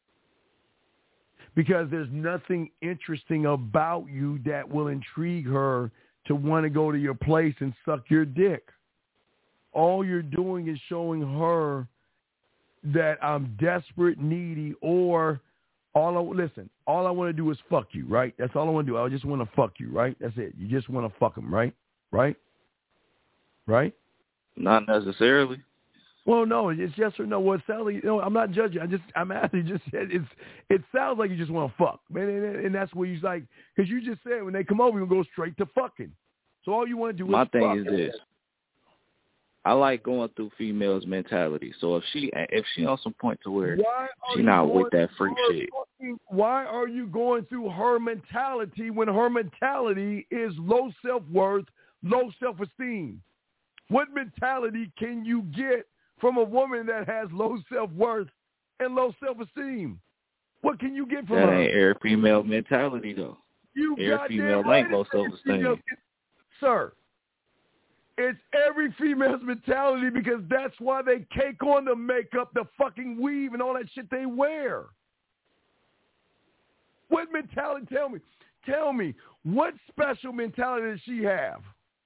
Because there's nothing interesting about you that will intrigue her to want to go to your place and suck your dick. All you're doing is showing her that I'm desperate, needy, or all I, listen, all I want to do is fuck you, right? That's all I want to do. I just want to fuck you, right? That's it. You just want to fuck them, right? Right? Right? Not necessarily. Well, no, it's yes or no. Well, it sounds like, you know, I'm not judging. I just, I'm asking. Just said it's, it sounds like you just want to fuck, man, and, and that's what you like, because you just said when they come over, you go straight to fucking. So all you want to do My is thing fuck. is this: I like going through females' mentality. So if she, if she on some point to where she not with that freak shit, fucking, why are you going through her mentality when her mentality is low self worth, low self esteem? What mentality can you get from a woman that has low self-worth and low self-esteem? What can you get from that her? That ain't every female mentality, though. You every female right ain't low self-esteem. Sir, it's every female's mentality because that's why they cake on the makeup, the fucking weave, and all that shit they wear. What mentality? Tell me. Tell me, what special mentality does she have?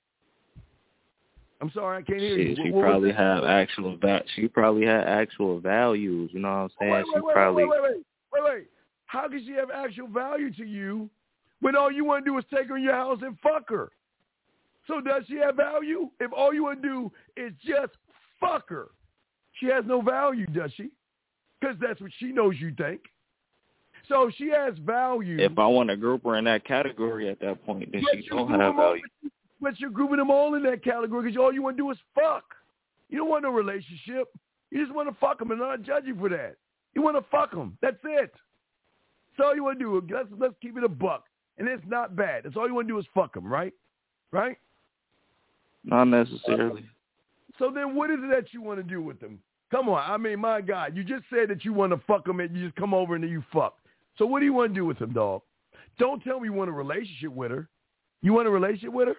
I'm sorry, I can't hear Shit, you. She what, probably what have actual va- She probably had actual values. You know what I'm saying? Wait, wait, she wait, probably. Wait, wait, wait, wait, wait. How can she have actual value to you when all you want to do is take her in your house and fuck her? So does she have value? If all you want to do is just fuck her, she has no value, does she? Because that's what she knows you think. So she has value. If I want to group her in that category at that point, then she don't have value. But you're grouping them all in that category because all you want to do is fuck. You don't want no relationship. You just want to fuck them and not judge you for that. You want to fuck them. That's it. That's all you want to do. Let's, let's keep it a buck. And it's not bad. That's all you want to do is fuck them, right? Right? Not necessarily. So then what is it that you want to do with them? Come on. I mean, my God. You just said that you want to fuck them and you just come over and then you fuck. So what do you want to do with them, dog? Don't tell me you want a relationship with her. You want a relationship with her?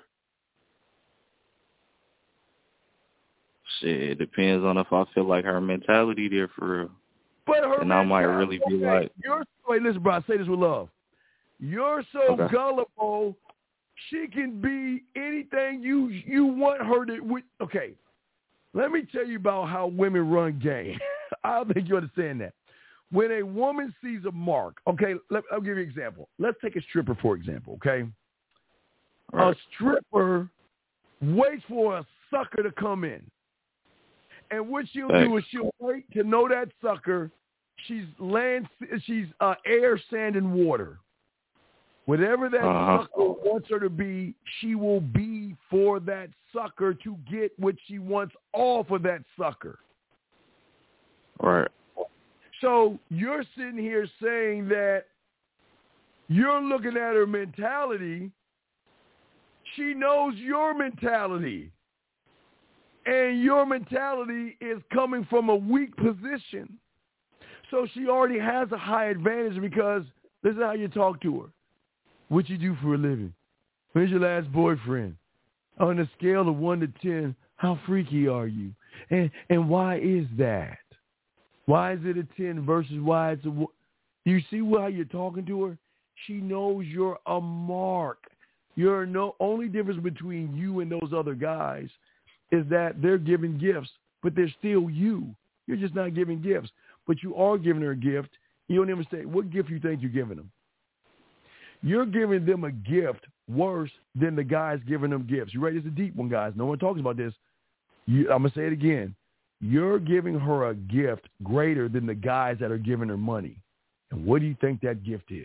Shit, it depends on if I feel like her mentality there for real. But her and I might really be okay. like, You're, wait, listen, bro, I say this with love. You're so okay. gullible, she can be anything you you want her to. With, okay, let me tell you about how women run game. I don't think you understand that. when a woman sees a mark, okay, let, I'll give you an example. Let's take a stripper, for example, okay? Right. A stripper waits for a sucker to come in. And what she'll Thanks. do is she'll wait to know that sucker. She's land, she's uh, air, sand, and water. Whatever that uh-huh. sucker wants her to be, she will be for that sucker to get what she wants off of that sucker. Right. So you're sitting here saying that you're looking at her mentality. She knows your mentality. And your mentality is coming from a weak position. So she already has a high advantage because this is how you talk to her. What you do for a living? Where's your last boyfriend? On a scale of one to ten, how freaky are you? And and why is that? Why is it a ten versus why it's a one? Do you see how you're talking to her? She knows you're a mark. You're no only difference between you and those other guys is that they're giving gifts, but they're still you. You're just not giving gifts, but you are giving her a gift. You don't even say, what gift you think you're giving them? You're giving them a gift worse than the guys giving them gifts. You ready? It's a deep one, guys. No one talks about this. You, I'm going to say it again. You're giving her a gift greater than the guys that are giving her money. And what do you think that gift is?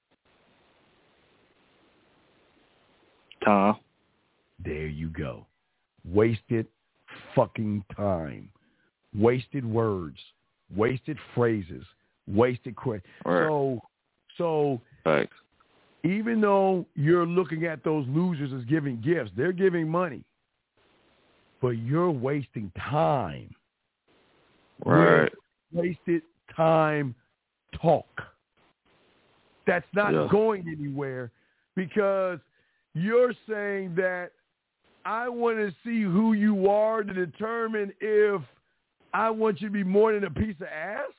Time. There you go. Wasted fucking time. Wasted words. Wasted phrases. Wasted questions. Right. So, so Thanks. even though you're looking at those losers as giving gifts, they're giving money. But you're wasting time. Right. You're wasted time talk. That's not yeah. going anywhere because you're saying that I want to see who you are to determine if I want you to be more than a piece of ass?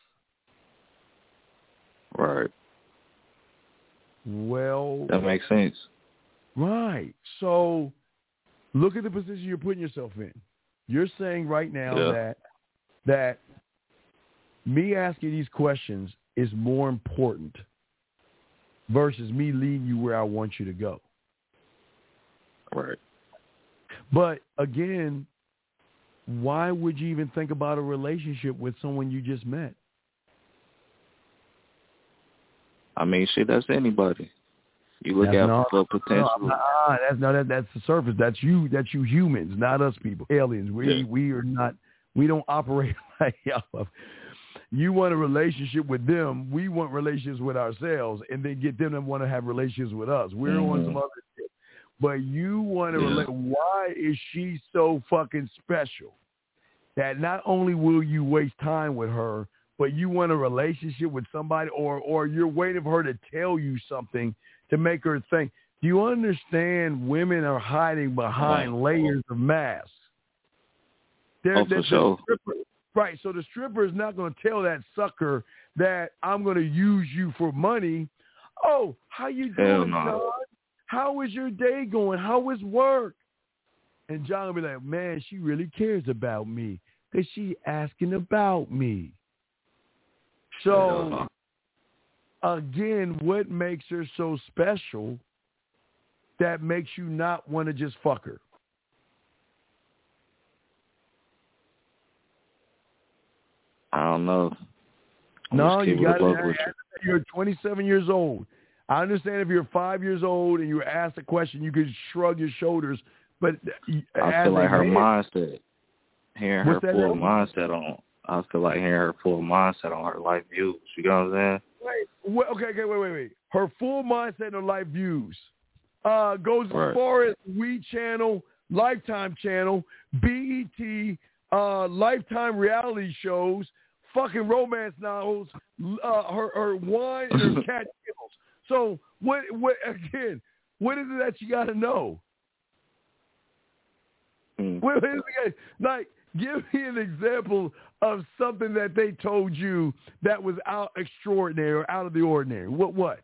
Right. Well, that makes sense. Right. So look at the position you're putting yourself in. You're saying right now yeah. that that me asking these questions is more important versus me leading you where I want you to go. Right. But again, why would you even think about a relationship with someone you just met? I mean, shit, that's anybody. You look that's out not, for potential. No, nah, that's no, that, that's the surface. That's you. That's you humans, not us people, aliens. We yeah. we are not. We don't operate like y'all. You want a relationship with them. We want relationships with ourselves, and then get them to want to have relationships with us. We're mm-hmm. on some other shit. But you want to yeah. relate. Why is she so fucking special that not only will you waste time with her, but you want a relationship with somebody, or or you're waiting for her to tell you something to make her think. Do you understand women are hiding behind right. layers of masks? They're, oh, they're, for sure. the stripper, right, so the stripper is not going to tell that sucker that I'm going to use you for money. Oh, how you doing, no. John? How is your day going? How is work? And John will be like, man, she really cares about me because she asking about me. So, again, what makes her so special that makes you not want to just fuck her? I don't know. I'm no, you got to. You're twenty-seven years old. I understand if you're five years old and you were asked a question, you could shrug your shoulders. But I feel like her man, mindset, hearing her full mindset on. I feel like hearing her full mindset on her life views. You know what I'm saying? Wait, wait okay, okay, wait, wait, wait. Her full mindset on life views uh, goes right. as far as We Channel, Lifetime Channel, B E T, uh, Lifetime reality shows, fucking romance novels, uh, her, her wine and her cat kills. So what? What again? What is it that you got to know? Mm. What is it, like, give me an example of something that they told you that was out extraordinary or out of the ordinary. What? What?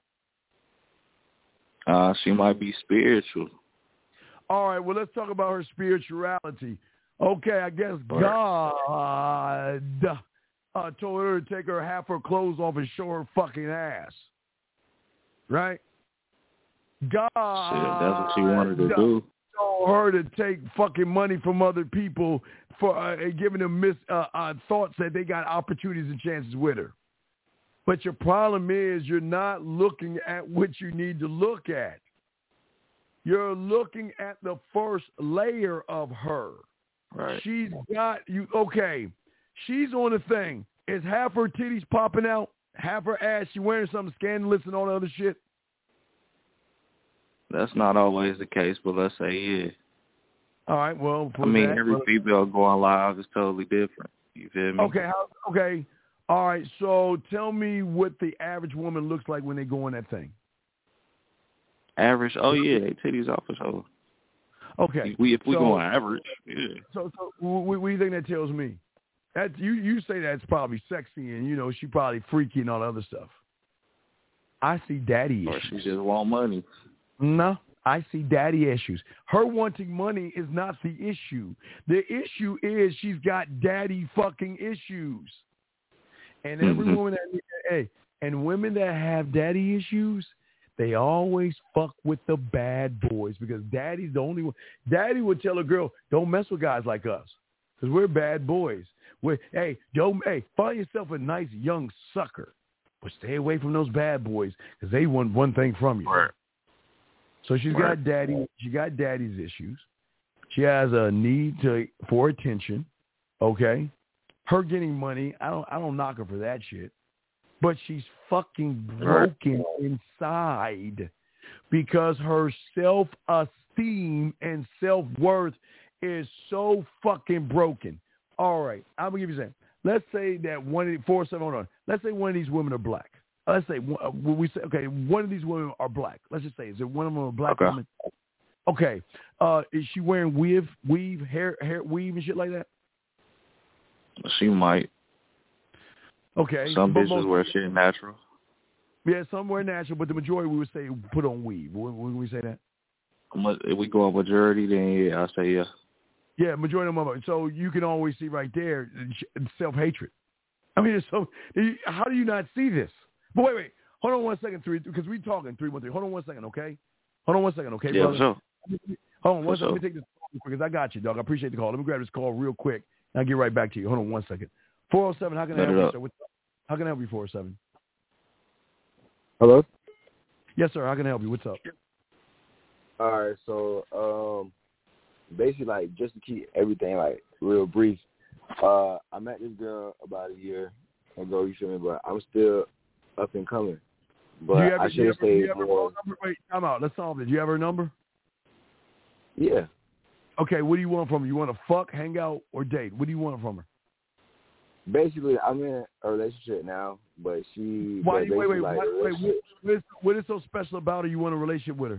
Uh, she might be spiritual. All right. Well, let's talk about her spirituality. Okay, I guess right. God uh, told her to take her half her clothes off and show her fucking ass. Right? God Shit, that's what she wanted to do. Told her to take fucking money from other people for uh, and giving them mis, uh, uh, thoughts that they got opportunities and chances with her. But your problem is you're not looking at what you need to look at. You're looking at the first layer of her. Right. She's got you. Okay. She's on the thing. Is half her titties popping out? Half her ass? She wearing something scandalous and all the other shit? That's not always the case, but let's say yeah. All right. Well, I mean, that, every well, female going live is totally different. You feel me? Okay. How, okay. All right. So tell me what the average woman looks like when they go on that thing. Average? Oh yeah, they titties off for sure. Okay. We if we so, go on average, yeah. So, so what, what do you think that tells me? That you you say that's probably sexy and you know she probably freaky and all the other stuff. I see daddy Or issues. she just want money. No, I see daddy issues. Her wanting money is not the issue. The issue is she's got daddy fucking issues. And every Mm-hmm. woman that hey, and women that have daddy issues, they always fuck with the bad boys because daddy's the only one. Daddy would tell a girl, don't mess with guys like us because we're bad boys. We're, hey, don't, hey, find yourself a nice young sucker, but stay away from those bad boys because they want one thing from you. Right. So she's Right. got daddy. She got daddy's issues. She has a need to for attention. Okay, her getting money. I don't. I don't knock her for that shit. But she's fucking broken inside because her self-esteem and self-worth is so fucking broken. All right, I'm gonna give you a second. Let's say that one of the four seven. Hold on. Let's say one of these women are black. Let's say uh, we say okay, one of these women are black. Let's just say is it one of them a black Okay. woman? Okay. Uh, is she wearing weave, weave, hair, hair, weave and shit like that? She might. Okay. Some but bitches most, wear shit natural. Yeah, some wear natural, but the majority we would say put on weave. When, when we say that? If we go on majority, then yeah, I say yeah. Yeah, majority of them. So you can always see right there self-hatred. I mean, so how do you not see this? But wait, wait. Hold on one second, three, because we talking three one three. Hold on one second, okay? Hold on one second, okay, Yeah, brother? for sure. Hold on one For second. sure. Let me take this call because I got you, dog. I appreciate the call. Let me grab this call real quick, and I'll get right back to you. Hold on one second. four oh seven, how can I Let help it you, up. sir? What's up? How can I help you, four oh seven? Hello? Yes, sir. How can I help you? What's up? All right, so um, basically, like, just to keep everything, like, real brief, uh, I met this girl about a year ago, you feel me, but I'm still up and coming. But do you ever, I should have do you stayed ever, more. number? Wait, time out. Let's solve it. Do you have her number? Yeah. Okay, what do you want from her? You want to fuck, hang out, or date? What do you want from her? Basically, I'm in a relationship now, but she... Why? but Wait, wait, basically, like, why, the wait. What, relationship- what, is, what is so special about her? You want a relationship with her?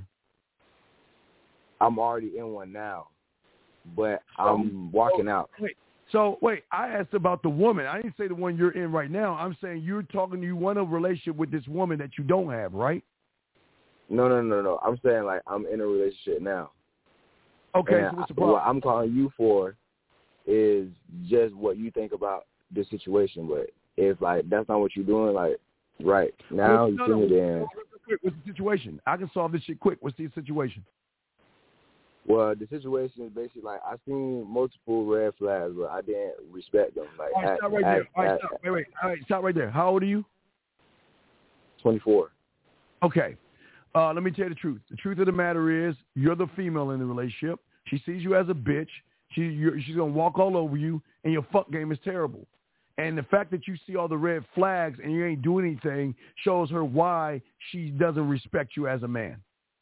I'm already in one now, but I'm walking out. Wait. So wait, I asked about the woman. I didn't say the one you're in right now. I'm saying you're talking. You want a relationship with this woman that you don't have, right? No, no, no, no. I'm saying, like, I'm in a relationship now. Okay. And So what's the I- problem? what I'm calling you for is just what you think about the situation. But if, like, that's not what you're doing, like, right now, What's- you no, see no, me then. quick, what's the situation? I can solve this shit quick. What's the situation? Well, the situation is basically like I seen multiple red flags, but I didn't respect them. Like, All right, act, stop right there. act, All right, act, stop. Wait, wait. All right, stop right there. How old are you? twenty-four. Okay. Uh, let me tell you the truth. The truth of the matter is you're the female in the relationship. She sees you as a bitch. She, you're, she's going to walk all over you, and your fuck game is terrible. And the fact that you see all the red flags and you ain't doing anything shows her why she doesn't respect you as a man.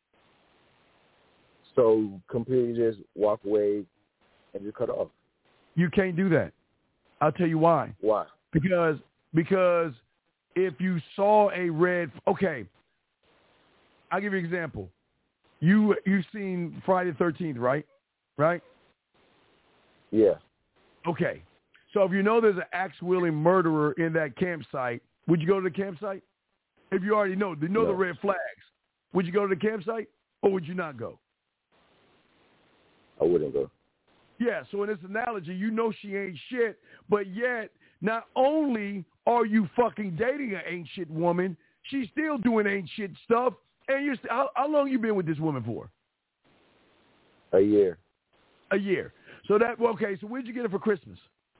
So completely just walk away and just cut off. You can't do that. I'll tell you why. Why? Because because if you saw a red, okay, I'll give you an example. You you've seen Friday the thirteenth, right? Right? Yeah. Okay. So if you know there's an axe-wielding murderer in that campsite, would you go to the campsite? If you already know, you know No. the red flags, would you go to the campsite or would you not go? I wouldn't go. Yeah, so in this analogy, you know she ain't shit, but yet not only are you fucking dating an ain't shit woman, she's still doing ain't shit stuff. And you're st- how, how long you been with this woman for? A year. A year. So that okay. So where'd you get it for Christmas?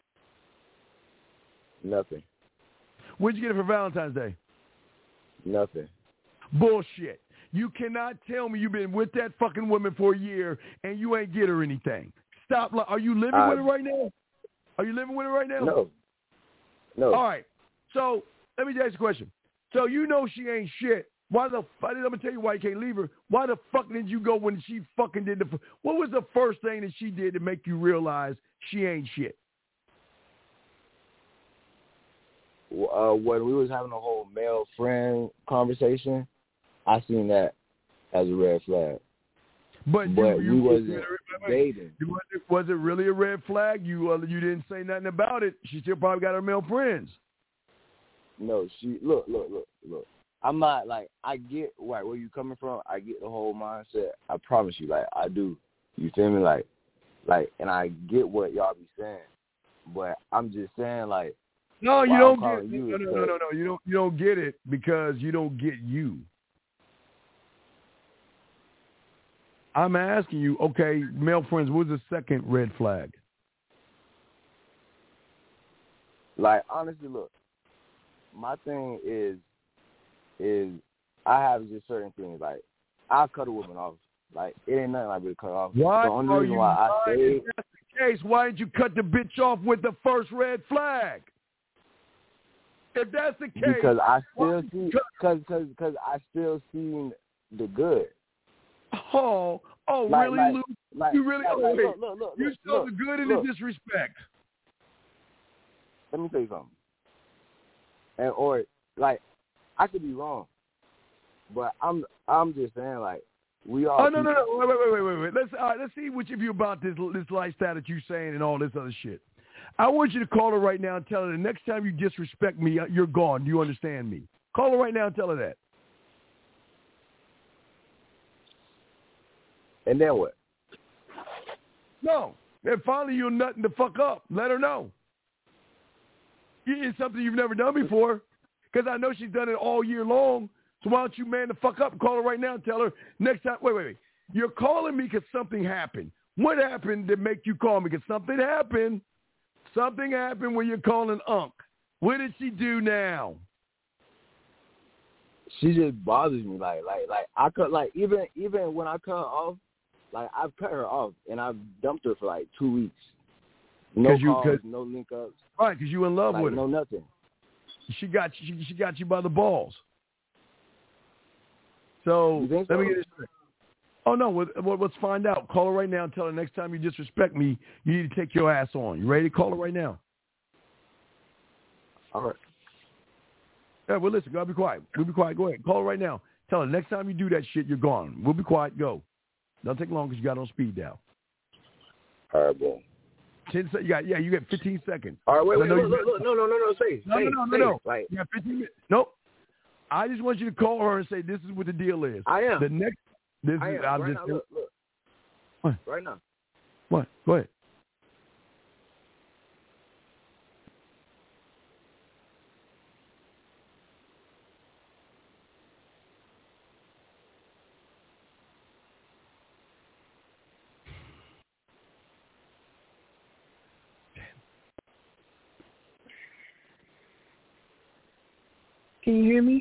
Nothing. Where'd you get it for Valentine's Day? Nothing. Bullshit. You cannot tell me you've been with that fucking woman for a year and you ain't get her anything. Stop. Are you living I, with her right now? Are you living with her right now? No. No. All right. So let me ask you a question. So you know she ain't shit. Why the fuck? I'm gonna tell you why you can't leave her. Why the fuck did you go when she fucking did the? What was the first thing that she did to make you realize she ain't shit? Uh, when we was having a whole male friend conversation, I seen that as a red flag. But, but you, you we wasn't dating. Was it, was it really a red flag? You uh, you didn't say nothing about it. She still probably got her male friends. No, she look, look, look, look. I'm not like I get right where you coming from. I get the whole mindset. I promise you, like I do. You feel me? Like, like, and I get what y'all be saying, but I'm just saying, like, no, you don't get. You no, no, no, no, no. You don't. You don't get it because you don't get you. I'm asking you. Okay, male friends. What's the second red flag? Like honestly, look. My thing is. is I have just certain things, like, I'll cut a woman off. Like, it ain't nothing like really cut off. Why the only are reason you why I lying? stayed, If that's the case, why didn't you cut the bitch off with the first red flag? If that's the case, because I still see, because because because I still seen the good. Oh, oh, like, really, like, Luke? Like, you really? like, Oh, like, wait. look, look, look, you look, saw look, the good and look. the disrespect. Let me tell you something. And or like, I could be wrong, but I'm I'm just saying, like, we all. Oh no, no, no! Wait, wait, wait, wait, wait. Let's all right, let's see which of you about this this lifestyle that you saying and all this other shit. I want you to call her right now and tell her the next time you disrespect me, you're gone. Do you understand me? Call her right now and tell her that. And then what? No. And finally, you're nutting the fuck up. Let her know. It's something you've never done before, because I know she's done it all year long. So why don't you man the fuck up and call her right now and tell her next time. Wait, wait, wait. You're calling me because something happened. What happened to make you call me? Because something happened. Something happened when you're calling Unc. What did she do now? She just bothers me. Like, like, like I cut. Like, even even when I cut her off, like I've cut her off and I've dumped her for like two weeks. No you, calls, no link ups. Right, because you in love like, with her. No nothing. She got she, she got you by the balls. So let so? me get this straight. Oh no, well, let's find out. Call her right now and tell her next time you disrespect me, you need to take your ass on. You ready to call her right now? All right. Yeah, well, listen, go be quiet. We'll be quiet. Go ahead. Call her right now. Tell her next time you do that shit, you're gone. We'll be quiet. Go. Don't take long because you got on speed dial. All right, boom. Ten se- you got, yeah, you got fifteen seconds. All right, wait, wait, look, look, look, look, no, no, no, no, say, no, say, no, no, say, no, no. Like, you got fifteen minutes. Nope. I just want you to call her and say, this is what the deal is. I am. The next, this I is, am. I'm Right just, now, look, look. What? Right now. What? Go ahead. Can you hear me?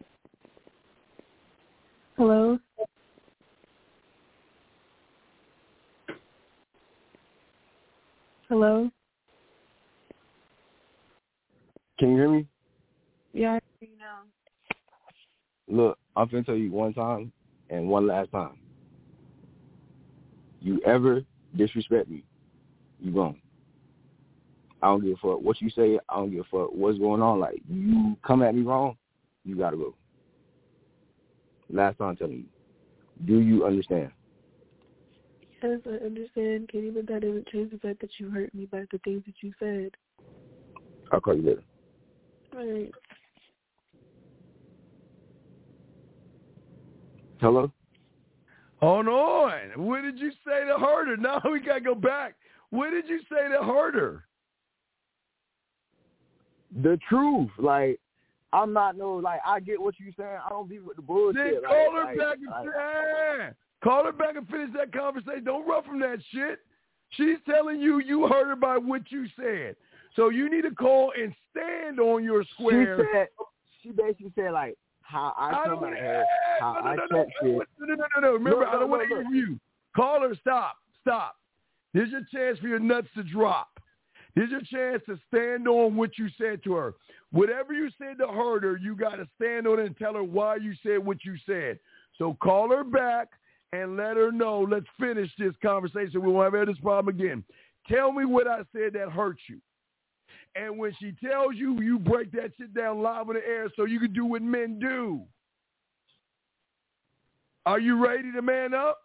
Hello? Hello? Can you hear me? Yeah, I hear you now. Look, I'm finna tell you one time and one last time. You ever disrespect me, you gone. I don't give a fuck what you say. I don't give a fuck what's going on. Like, you come at me wrong, you gotta go. Last time I'm telling you. Do you understand? Yes, I understand, Kenny, but that doesn't change the fact that you hurt me by the things that you said. I'll call you later. All right. Hello? Hold on. What did you say to hurt her? Now we got to go back. What did you say to hurt her? the truth. Like, I'm not no, like, I get what you saying. I don't be with the bullshit. Then like, call her like, back and like, yeah. Call her back and finish that conversation. Don't run from that shit. She's telling you you heard her by what you said. So you need to call and stand on your square. She said, she basically said, like, how I, I come don't, at her, how no, no, I no, check no, shit. no, no, no, no, no. Remember, Look, I don't look, want to look, hear you. Call her. Stop. Stop. Here's your chance for your nuts to drop. Here's your chance to stand on what you said to her. Whatever you said to hurt her, you got to stand on it and tell her why you said what you said. So call her back and let her know. Let's finish this conversation. We won't have this problem again. Tell me what I said that hurt you. And when she tells you, you break that shit down live in the air so you can do what men do. Are you ready to man up?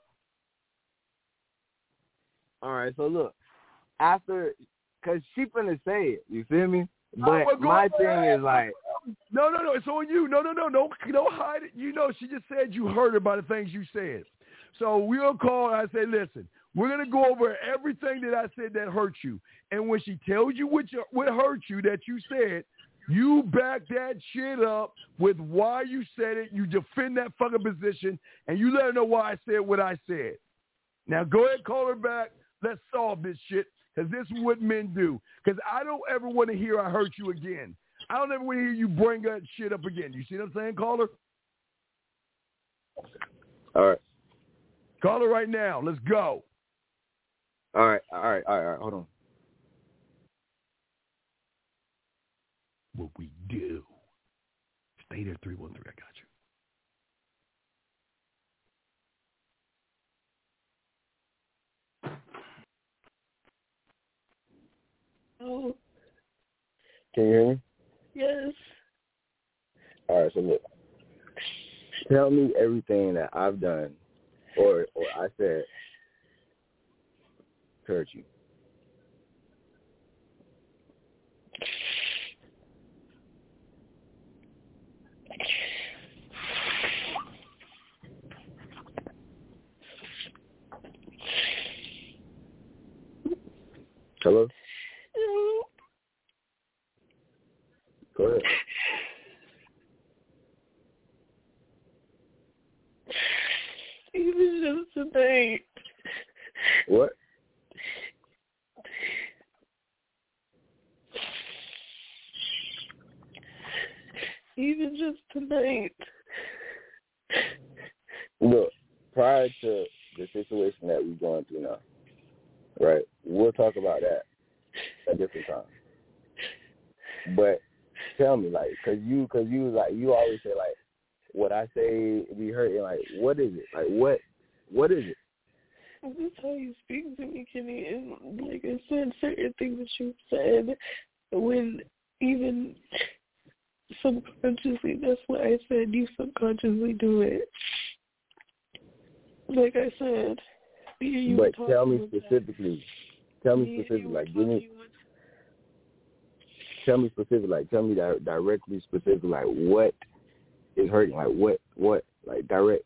All right, so look, after, because she finna say it, you feel me? But oh, my ahead. thing is like, no, no, no, it's on you. No, no, no, no, don't hide it. You know, she just said you heard her by the things you said. So we'll call and I say, listen, we're going to go over everything that I said that hurt you. And when she tells you what, you, what hurt you that you said, you back that shit up with why you said it. You defend that fucking position, and you let her know why I said what I said. Now go ahead, call her back. Let's solve this shit, because this is what men do. Because I don't ever want to hear I hurt you again. I don't ever want to hear you bring that shit up again. You see what I'm saying, caller? all right. Call her right now. Let's go. All right, all right, all right, all right. Hold on. What we do. Stay there, three one three. I got you. Oh. Can you hear me? Yes. All right, so look. Tell me everything that I've done or or I said to hurt you. Hello? Go ahead. Even just tonight. What? Even just tonight. Look, prior to the situation that we're going through now, right, we'll talk about that a different time. But tell me, like, cause you, cause you, like, you always say, like, what I say be hurting. Like, what is it? Like, what, what is it? This is how you speak to me, Kenny. And like I said, certain things that you said, when even subconsciously, that's what I said. You subconsciously do it. Like I said, you but tell me specifically. Tell me me specifically, like, give me. Tell me specifically, like, tell me di- directly, specifically, like, what is hurting, like, what, what, like, direct.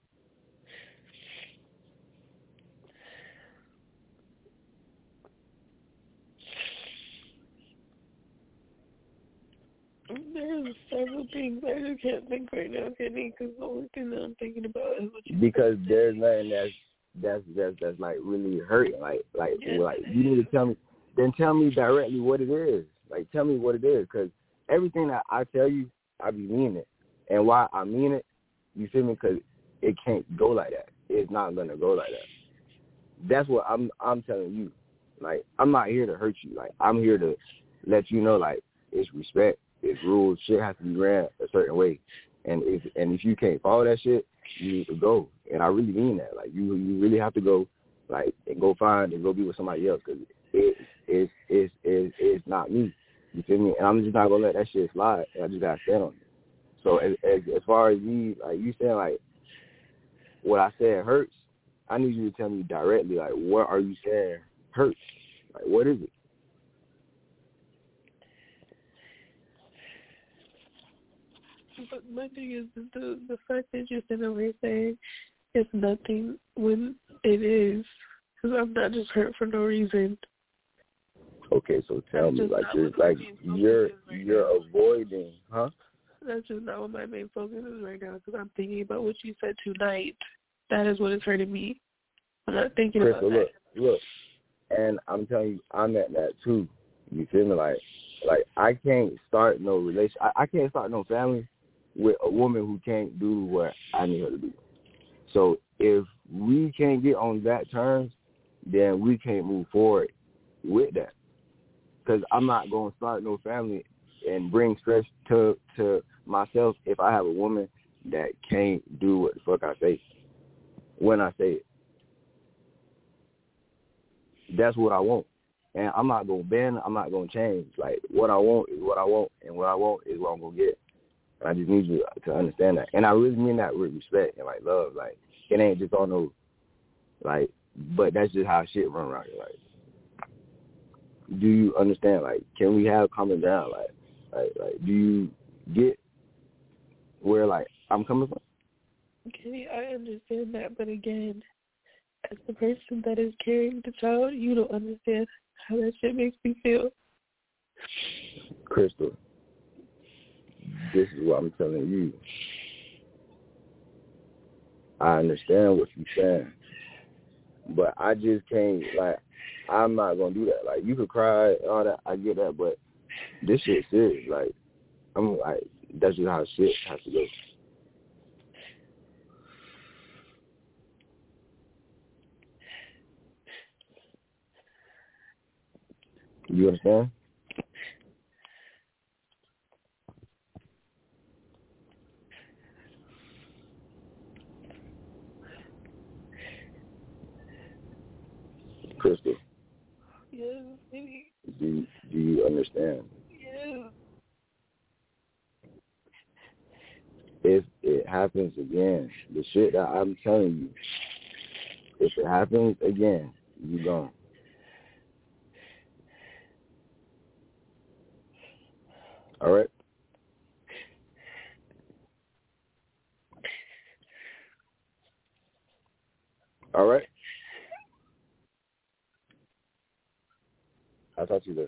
There's several things I just can't think right now, Kenny, because the only thing that I'm thinking about is what you Because there's nothing that's that's that's that's like really hurting, like like yeah. like you need to tell me. Then tell me directly what it is. Like, tell me what it is, because everything that I tell you, I be meaning it, and why I mean it, you feel me? Because it can't go like that. It's not gonna go like that. That's what I'm I'm telling you. Like, I'm not here to hurt you. Like, I'm here to let you know, like, it's respect. It's rules. Shit has to be ran a certain way, and if and if you can't follow that shit, you need to go. And I really mean that. Like, you you really have to go, like, and go find and go be with somebody else, because it is it's it's it's not me. You feel me? And I'm just not gonna let that shit slide. And I just gotta stand on it. So as as, as far as you like you saying, like, what I said hurts, I need you to tell me directly, like, what are you saying hurts? Like, what is it? But my thing is the the fact that you're sitting over here saying it's nothing when it is, because I'm not just hurt for no reason. Okay, so tell That's me, just like, not you're, what my like, main focus you're, is right you're now. avoiding, huh? That's just not what my main focus is right now, because I'm thinking about what you said tonight. That is what is hurting me. I'm not thinking Crystal, about look, that. look, and I'm telling you, I'm at that too. You feel me? Like, like I can't start no relation. I, I can't start no family with a woman who can't do what I need her to do. So if we can't get on that terms, then we can't move forward with that. Because I'm not going to start no family and bring stress to to myself if I have a woman that can't do what the fuck I say when I say it. That's what I want. And I'm not going to bend. I'm not going to change. Like, what I want is what I want, and what I want is what I'm going to get. And I just need you to understand that. And I really mean that with respect and, like, love. Like, it ain't just all no, like, but that's just how shit run around here. Like, do you understand? Like, can we have common ground? Like, like, like, do you get where, like, I'm coming from? Kenny, I understand that, but again, as the person that is carrying the child, you don't understand how that shit makes me feel. Crystal, this is what I'm telling you. I understand what you're saying, but I just can't, like, I'm not going to do that. Like, you could cry and all that, I get that, but this shit's serious. Like, I'm like, that's just how shit has to go. You understand? Crystal. Yes, maybe. Do, do you understand? Yes. If it happens again, the shit that I'm telling you, if it happens again, you gone. All right? All right? I'll talk to you later.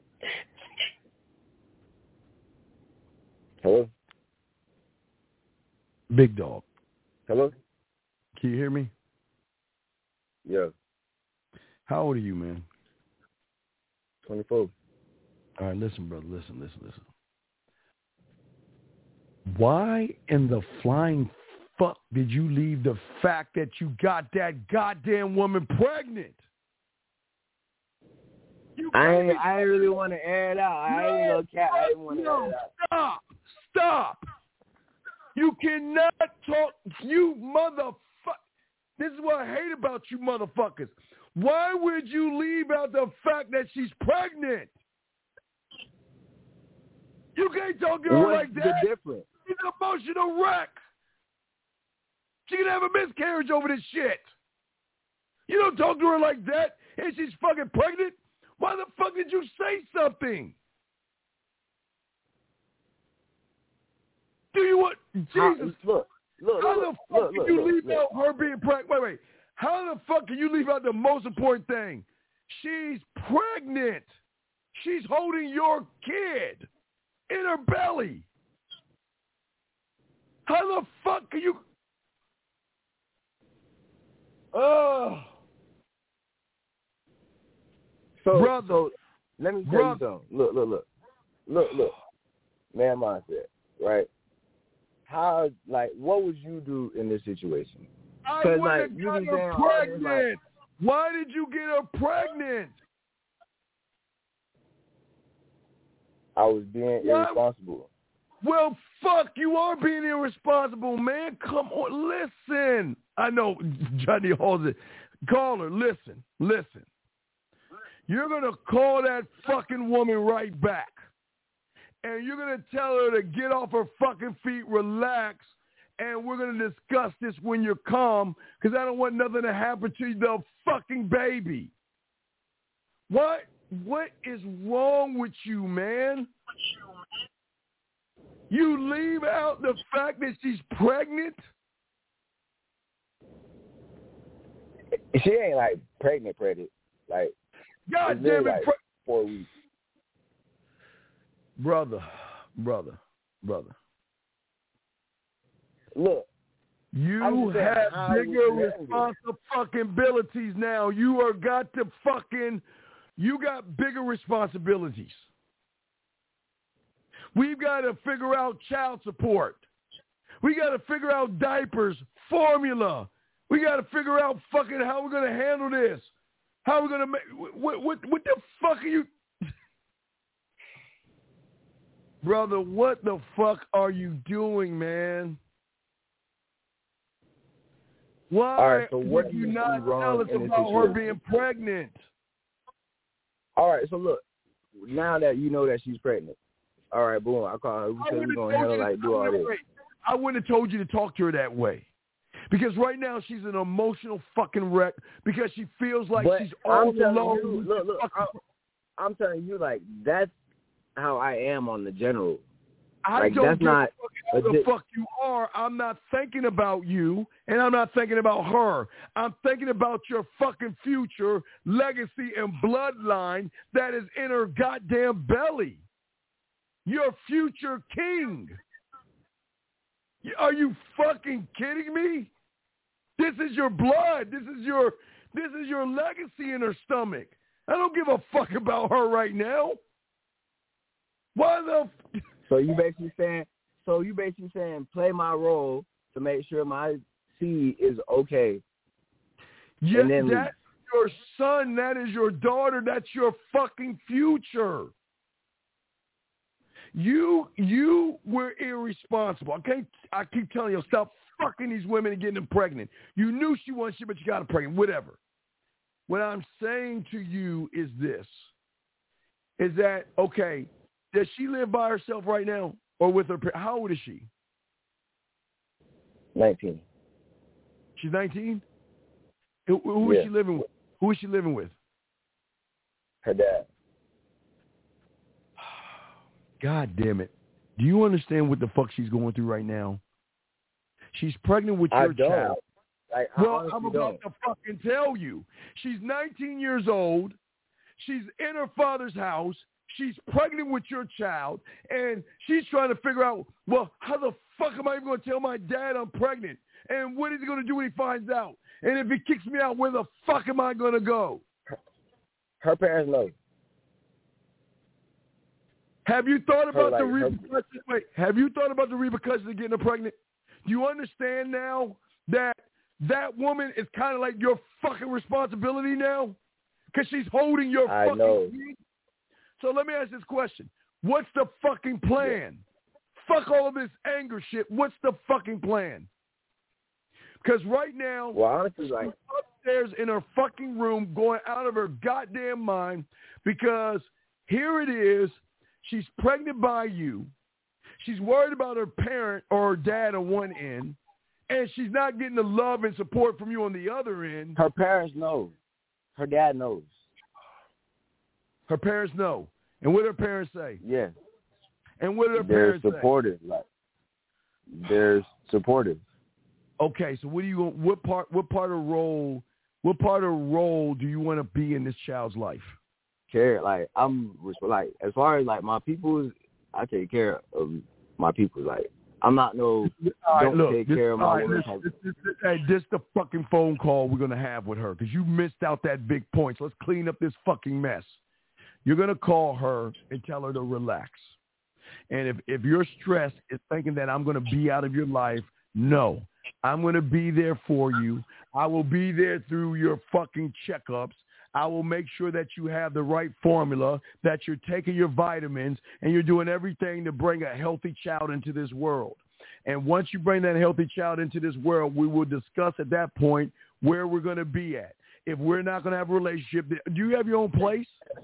Hello? Big dog. Hello? Can you hear me? Yeah. How old are you, man? twenty-four. All right, listen, brother. Listen, listen, listen. Why in the flying fuck did you leave the fact that you got that goddamn woman pregnant? You I ain't, I ain't really want to air it out. I ain't gonna cap. I didn't want to no, air it out. Stop. Stop. You cannot talk, you motherfucker. This is what I hate about you motherfuckers. Why would you leave out the fact that she's pregnant? You can't talk to her What's like that. the difference? She's an emotional wreck. She can have a miscarriage over this shit. You don't talk to her like that, and she's fucking pregnant? Why the fuck did you say something? Do you want Jesus? How, look, look, How look, the fuck look, can look, you look, leave look. out her being pregnant? Wait, wait. How the fuck can you leave out the most important thing? She's pregnant. She's holding your kid in her belly. How the fuck can you? Oh, So, brother, so let me tell brother. you something. Look, look, look, look, look. Man mindset, right? How, like, what would you do in this situation? I Because, would like, have you got be her saying all this, pregnant. like, Why did you get her pregnant? I was being Why? irresponsible. Well, fuck, you are being irresponsible, man. Come on, listen. I know Johnny holds it. Caller, listen, listen. You're going to call that fucking woman right back. And you're going to tell her to get off her fucking feet, relax, and we're going to discuss this when you're calm, because I don't want nothing to happen to the fucking baby. What? What is wrong with you, man? You leave out the fact that she's pregnant? She ain't, like, pregnant, pregnant. Like, God it's damn really it. like Pre- four weeks. Brother, brother, brother. Look. You have bigger responsibilities now. You are got to fucking, you got bigger responsibilities. We've got to figure out child support. We got to figure out diapers, formula. We got to figure out fucking how we're going to handle this. How we're going to make, what, what, what the fuck are you, brother, what the fuck are you doing, man? Why All right, so what would you not tell us about her being pregnant? All right, so look, now that you know that she's pregnant, all right, boom, I call her. We said we're going to handle, like, do all this. I wouldn't have told you to talk to her that way. Because right now she's an emotional fucking wreck because she feels like but she's all alone. You, look, look, I'm, I'm telling you, like, that's how I am on the general. I like, don't that's give not a fuck how the fuck you are. I'm not thinking about you, and I'm not thinking about her. I'm thinking about your fucking future, legacy, and bloodline that is in her goddamn belly. Your future king. Are you fucking kidding me? This is your blood. This is your this is your legacy in her stomach. I don't give a fuck about her right now. Why the? F- so you basically saying? So you basically saying play my role to make sure my seed is okay. Yeah, that's leave. Your son. That is your daughter. That's your fucking future. You you were irresponsible. I can't. I keep telling you, stop fucking these women and getting them pregnant. You knew she wanted shit, but you got her pregnant. Whatever. What I'm saying to you is this: is that okay? Does she live by herself right now, or with her? How old is she? Nineteen. She's nineteen. Who, who yeah. is she living with? Who is she living with? Her dad. God damn it. Do you understand what the fuck she's going through right now? She's pregnant with your I don't. child. Like, I well, I'm about don't. to fucking tell you. She's nineteen years old. She's in her father's house. She's pregnant with your child. And she's trying to figure out, well, how the fuck am I even going to tell my dad I'm pregnant? And what is he going to do when he finds out? And if he kicks me out, where the fuck am I going to go? Her, her parents know. Have you thought about like, the repercussions? Her... Wait, have you thought about the repercussions of getting her pregnant? Do you understand now that that woman is kind of like your fucking responsibility now? Because she's holding your I fucking know. feet. So let me ask this question. What's the fucking plan? Yeah. Fuck all of this anger shit. What's the fucking plan? Because right now, well, honestly, like, she's upstairs in her fucking room going out of her goddamn mind because here it is. She's pregnant by you. She's worried about her parent or her dad on one end, and she's not getting the love and support from you on the other end. Her parents know. Her dad knows. Her parents know. And what do her parents say? Yes. And what do her they're parents supportive. say? Like, they're supportive. Okay, so what do you what part what part of role what part of role do you want to be in this child's life? Care like I'm like as far as like my people's, I take care of my people. Like I'm not no right, don't look, take this, care of my right, women. This, this, this, hey, this the fucking phone call we're gonna have with her because you missed out that big point. So let's clean up this fucking mess. You're gonna call her and tell her to relax. And if if your stress is thinking that I'm gonna be out of your life, no, I'm gonna be there for you. I will be there through your fucking checkups. I will make sure that you have the right formula, that you're taking your vitamins, and you're doing everything to bring a healthy child into this world. And once you bring that healthy child into this world, we will discuss at that point where we're going to be at. If we're not going to have a relationship, do you have your own place?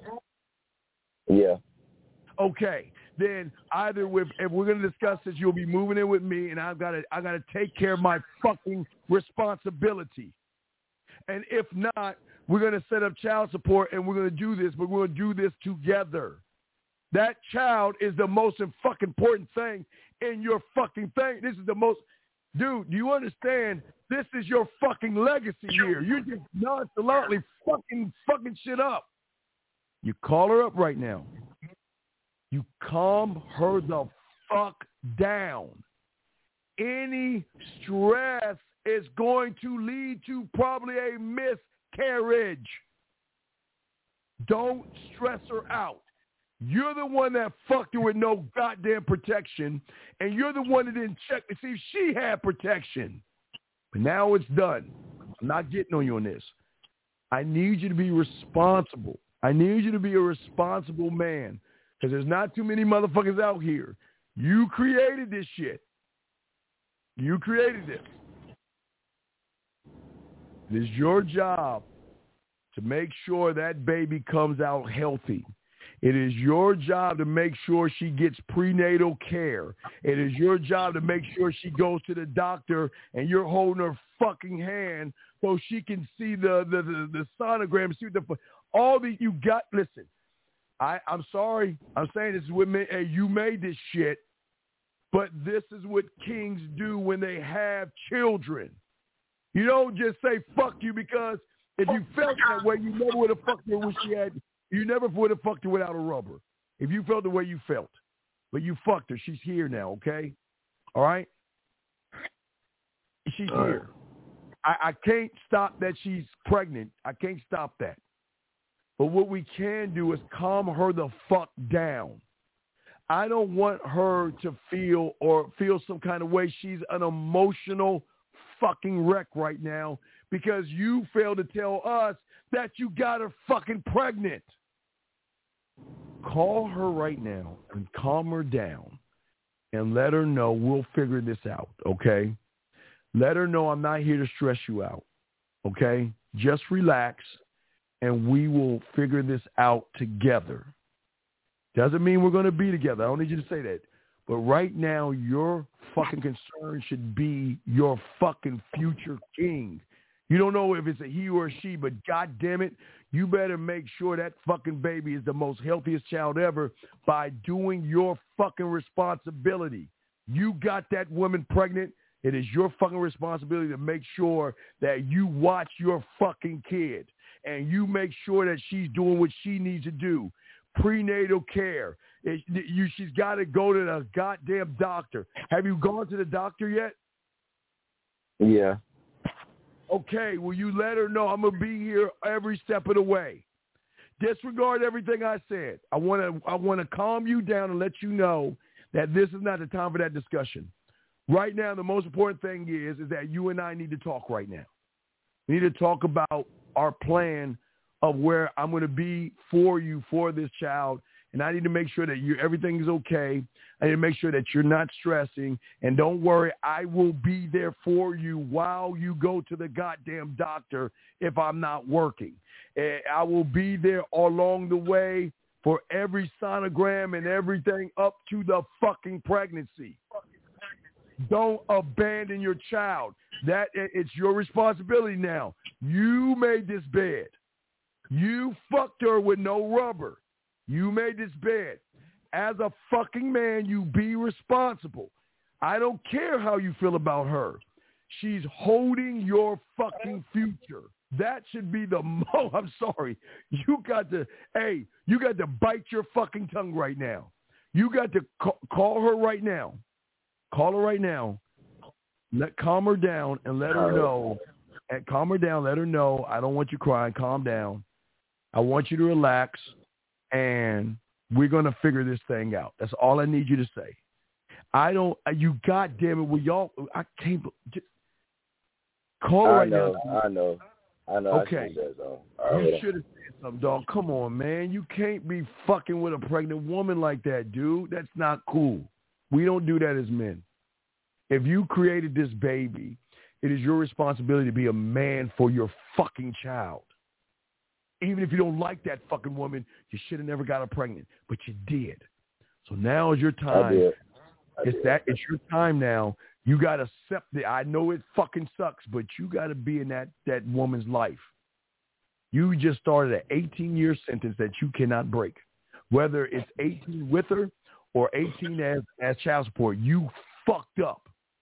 Yeah. Okay. Then either with, if we're going to discuss this, you'll be moving in with me, and I've got to, I got to take care of my fucking responsibility. And if not, we're going to set up child support, and we're going to do this, but we're going to do this together. That child is the most fucking important thing in your fucking thing. This is the most, dude, do you understand? This is your fucking legacy here. You're just nonchalantly fucking fucking shit up. You call her up right now. You calm her the fuck down. Any stress is going to lead to probably a miscarriage. Don't stress her out. You're the one that fucked her with no goddamn protection, and you're the one that didn't check to see if she had protection. But now it's done. I'm not getting on you on this. I need you to be responsible. I need you to be a responsible man, because there's not too many motherfuckers out here. You created this shit. You created this. It is your job to make sure that baby comes out healthy. It is your job to make sure she gets prenatal care. It is your job to make sure she goes to the doctor and you're holding her fucking hand so she can see the the, the, the sonogram. See the all that you got. Listen, I, I'm sorry. I'm saying this is what made, hey, you made this shit, but this is what kings do when they have children. You don't just say fuck you because if you felt that way, you never would have fucked her when she had. You never would have fucked her without a rubber. If you felt the way you felt, but you fucked her. She's here now. Okay, all right. She's all here. Right. I, I can't stop that she's pregnant. I can't stop that. But what we can do is calm her the fuck down. I don't want her to feel or feel some kind of way. She's an emotional fucking wreck right now because you failed to tell us that you got her fucking pregnant. Call her right now and calm her down and let her know we'll figure this out, okay? Let her know I'm not here to stress you out, okay? Just relax and we will figure this out together. Doesn't mean we're going to be together. I don't need you to say that. But right now, your fucking concern should be your fucking future king. You don't know if it's a he or a she, but God damn it, you better make sure that fucking baby is the most healthiest child ever by doing your fucking responsibility. You got that woman pregnant. It is your fucking responsibility to make sure that you watch your fucking kid and you make sure that she's doing what she needs to do. Prenatal care. It, you, she's got to go to the goddamn doctor. Have you gone to the doctor yet? Yeah. Okay, will you let her know I'm going to be here every step of the way? Disregard everything I said. I want to I want to calm you down and let you know that this is not the time for that discussion. Right now, the most important thing is, is that you and I need to talk right now. We need to talk about our plan of where I'm going to be for you, for this child, and I need to make sure that you everything is okay. I need to make sure that you're not stressing, and don't worry, I will be there for you while you go to the goddamn doctor if I'm not working. I will be there along the way for every sonogram and everything up to the fucking pregnancy. Don't abandon your child. That it's your responsibility now. You made this bed. You fucked her with no rubber. You made this bed. As a fucking man, you be responsible. I don't care how you feel about her. She's holding your fucking future. That should be the mo. I'm sorry. You got to, hey, you got to bite your fucking tongue right now. You got to ca- call her right now. Call her right now. Let calm her down and let her know. And calm her down. Let her know. I don't want you crying. Calm down. I want you to relax, and we're going to figure this thing out. That's all I need you to say. I don't, you goddamn it, will y'all, I can't, just call her right know, now. I know, I know. Okay. I that, though. You should have said something, dog. Come on, man. You can't be fucking with a pregnant woman like that, dude. That's not cool. We don't do that as men. If you created this baby, it is your responsibility to be a man for your fucking child. Even if you don't like that fucking woman, you should have never got her pregnant, but you did. So now is your time. I did. I it's did. that. It's your time now. You got to accept it. I know it fucking sucks, but you got to be in that, that woman's life. You just started an eighteen-year sentence that you cannot break. Whether it's eighteen with her or eighteen as, as child support, you fucked up.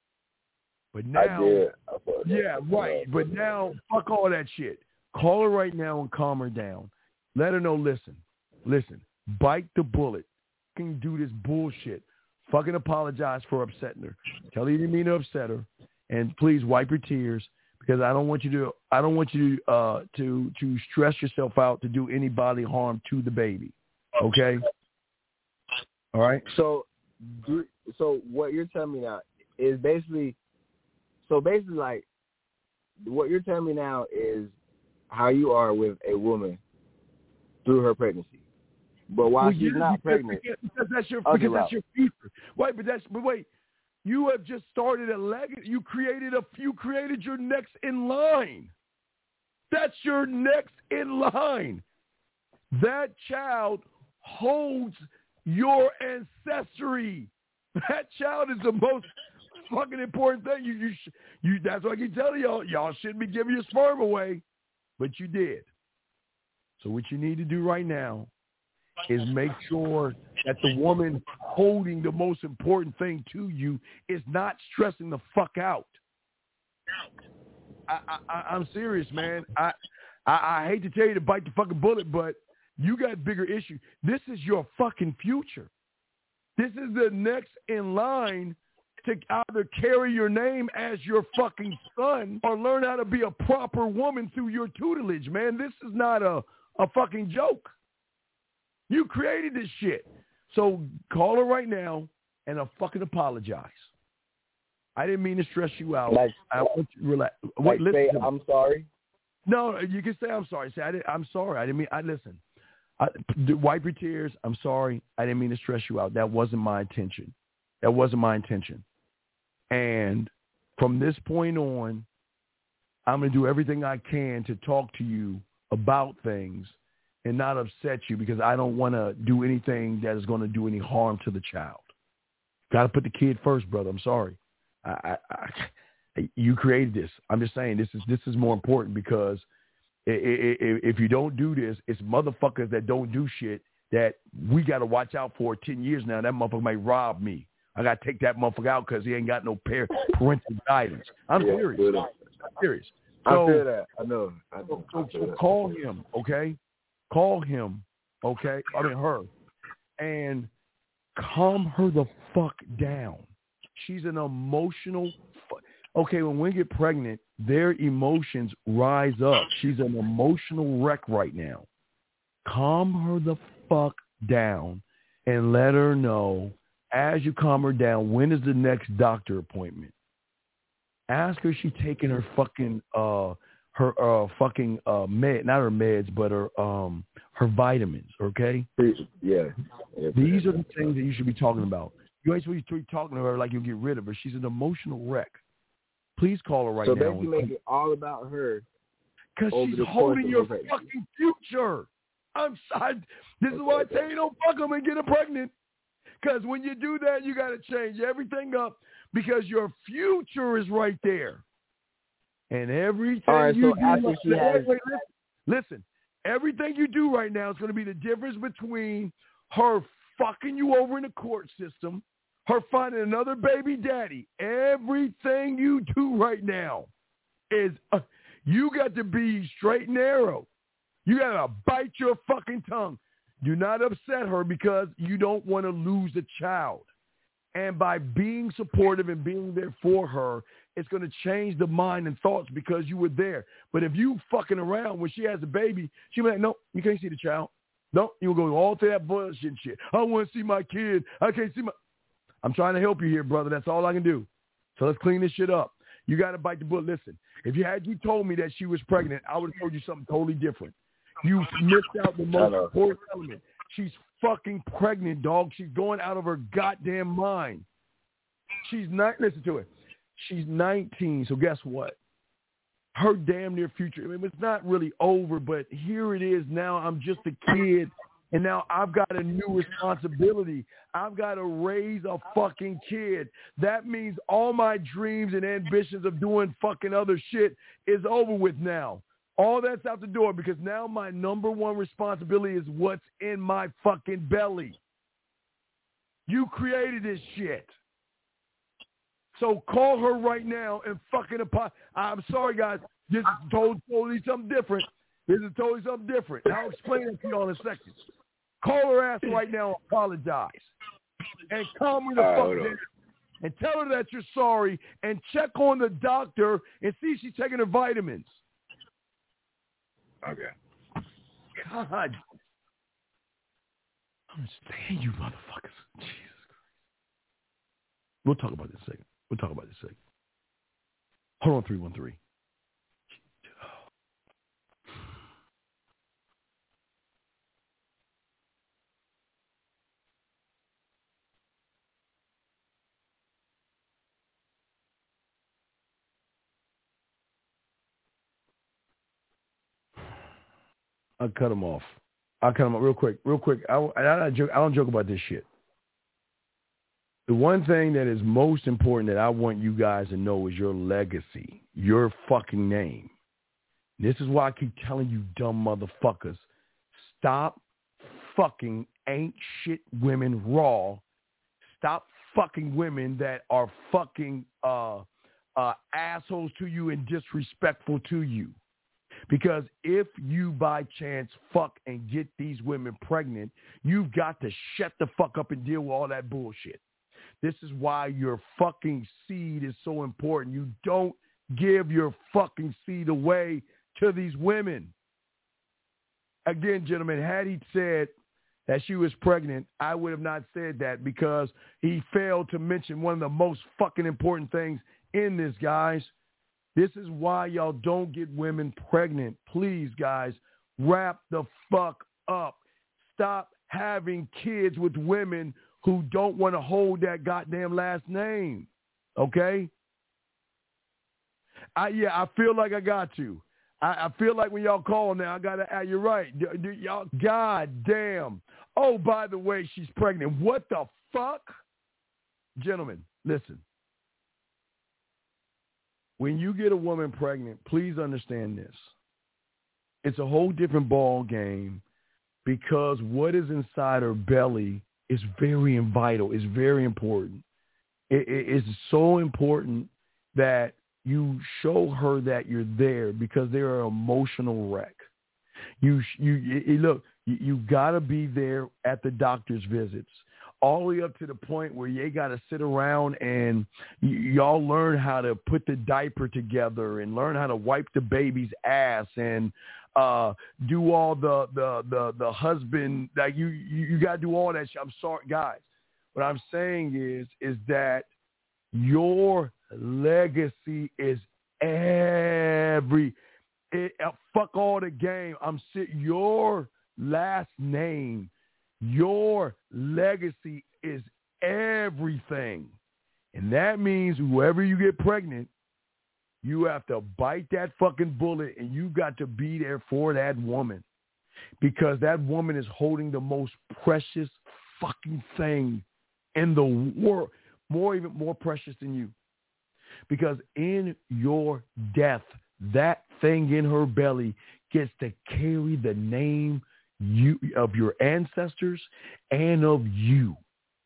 But now, I did. I yeah, right. But now, fuck all that shit. Call her right now and calm her down. Let her know, listen, listen, bite the bullet. Fucking do this bullshit. Fucking apologize for upsetting her. Tell her you didn't mean to upset her, and please wipe your tears because I don't want you to. I don't want you to uh, to to stress yourself out to do any bodily harm to the baby. Okay. All right. So, so what you're telling me now is basically, so basically like, what you're telling me now is how you are with a woman through her pregnancy. But while well, she's yeah, not because, pregnant, because that's your because that's your future. Wait, but that's but wait, you have just started a leg. You created a you created your next in line. That's your next in line. That child holds your ancestry. That child is the most fucking important thing. You you you. That's why I keep telling y'all. Y'all shouldn't be giving your sperm away, but you did. So what you need to do right now is make sure that the woman holding the most important thing to you is not stressing the fuck out. I, I, I'm serious, man. I, I I hate to tell you to bite the fucking bullet, but you got bigger issues. This is your fucking future. This is the next in line to either carry your name as your fucking son or learn how to be a proper woman through your tutelage, man. This is not a, a fucking joke. You created this shit. So call her right now and I'll fucking apologize. I didn't mean to stress you out. Like, I want you to relax. Like Wait, say, listen. I'm sorry? No, you can say I'm sorry. Say, I didn't, I'm sorry. I didn't mean, I listen. I, wipe your tears. I'm sorry. I didn't mean to stress you out. That wasn't my intention. That wasn't my intention. And from this point on, I'm going to do everything I can to talk to you about things and not upset you because I don't want to do anything that is going to do any harm to the child. Got to put the kid first, brother. I'm sorry. I, I, I, you created this. I'm just saying this is this is more important because if you don't do this, it's motherfuckers that don't do shit that we got to watch out for ten years now. That motherfucker might rob me. I got to take that motherfucker out because he ain't got no parental guidance. I'm yeah, serious. Good. I'm serious. So, I feel that. I know. I know. So, I feel so that. call him, okay? Call him, okay? I mean her. And calm her the fuck down. She's an emotional fu- Okay, when women get pregnant, their emotions rise up. She's an emotional wreck right now. Calm her the fuck down and let her know, as you calm her down, when is the next doctor appointment? Ask her if she's taking her fucking uh her uh fucking uh med not her meds but her um her vitamins, okay? Yeah. yeah These are the things that you should be talking about. You ain't supposed to be talking to her like you'll get rid of her. She's an emotional wreck. Please call her right so now. So basically make it all about her. Because she's holding your fucking future. I'm sorry. This is why I tell you don't fuck them and get her pregnant. Because when you do that, you got to change everything up because your future is right there. And everything all right, you so do, after wait, she wait, has... wait, listen, listen, everything you do right now is going to be the difference between her fucking you over in the court system, her finding another baby daddy. Everything you do right now is uh, you got to be straight and narrow. You got to bite your fucking tongue. Do not upset her because you don't want to lose the child. And by being supportive and being there for her, it's going to change the mind and thoughts because you were there. But if you fucking around when she has a baby, she'll be like, no, you can't see the child. No, you'll go all through that bullshit and shit. I want to see my kid. I can't see my... I'm trying to help you here, brother. That's all I can do. So let's clean this shit up. You got to bite the bullet. Listen, if you had you told me that she was pregnant, I would have told you something totally different. You missed out the most important element. She's fucking pregnant, dog. She's going out of her goddamn mind. She's not, listen to it. She's nineteen, so guess what? Her damn near future, I mean, it's not really over, but here it is now. I'm just a kid, and now I've got a new responsibility. I've got to raise a fucking kid. That means all my dreams and ambitions of doing fucking other shit is over with now. All that's out the door because now my number one responsibility is what's in my fucking belly. You created this shit. So call her right now and fucking apologize. I'm sorry, guys. This is totally, totally something different. This is totally something different. And I'll explain it to you in a second. Call her ass right now and apologize. And calm me the Uh, fuck down. And tell her that you're sorry. And check on the doctor and see if she's taking her vitamins. Okay. God. I understand you motherfuckers. Jesus Christ. We'll talk about this in a second. We'll talk about this in a second. Hold on, three one three. I'll cut him off. I'll cut him off real quick, real quick. I, I, I, don't joke, I don't joke about this shit. The one thing that is most important that I want you guys to know is your legacy, your fucking name. This is why I keep telling you dumb motherfuckers, stop fucking ain't shit women raw. Stop fucking women that are fucking uh, uh, assholes to you and disrespectful to you. Because if you by chance fuck and get these women pregnant, you've got to shut the fuck up and deal with all that bullshit. This is why your fucking seed is so important. You don't give your fucking seed away to these women. Again, gentlemen, had he said that she was pregnant, I would have not said that because he failed to mention one of the most fucking important things in this, guys. This is why y'all don't get women pregnant. Please, guys, wrap the fuck up. Stop having kids with women who don't want to hold that goddamn last name. Okay? I yeah, I feel like I got to. I, I feel like when y'all call now, I got to add, you're right. D- d- y'all, God damn. Oh, by the way, she's pregnant. What the fuck? Gentlemen, listen. When you get a woman pregnant, please understand this. It's a whole different ball game because what is inside her belly is very vital. It's very important. It, it, it's so important that you show her that you're there because they're an emotional wreck. You, you, you look, you, you got to be there at the doctor's visits. All the way up to the point where you got to sit around and y- y'all learn how to put the diaper together and learn how to wipe the baby's ass and uh, do all the the the, the husband that you you, you got to do all that shit. I'm sorry, guys. What I'm saying is is that your legacy is every it, uh, fuck all the game. I'm sit your last name. Your legacy is everything. And that means whoever you get pregnant, you have to bite that fucking bullet and you got to be there for that woman. Because that woman is holding the most precious fucking thing in the world. More, even more precious than you. Because in your death, that thing in her belly gets to carry the name you of your ancestors and of you,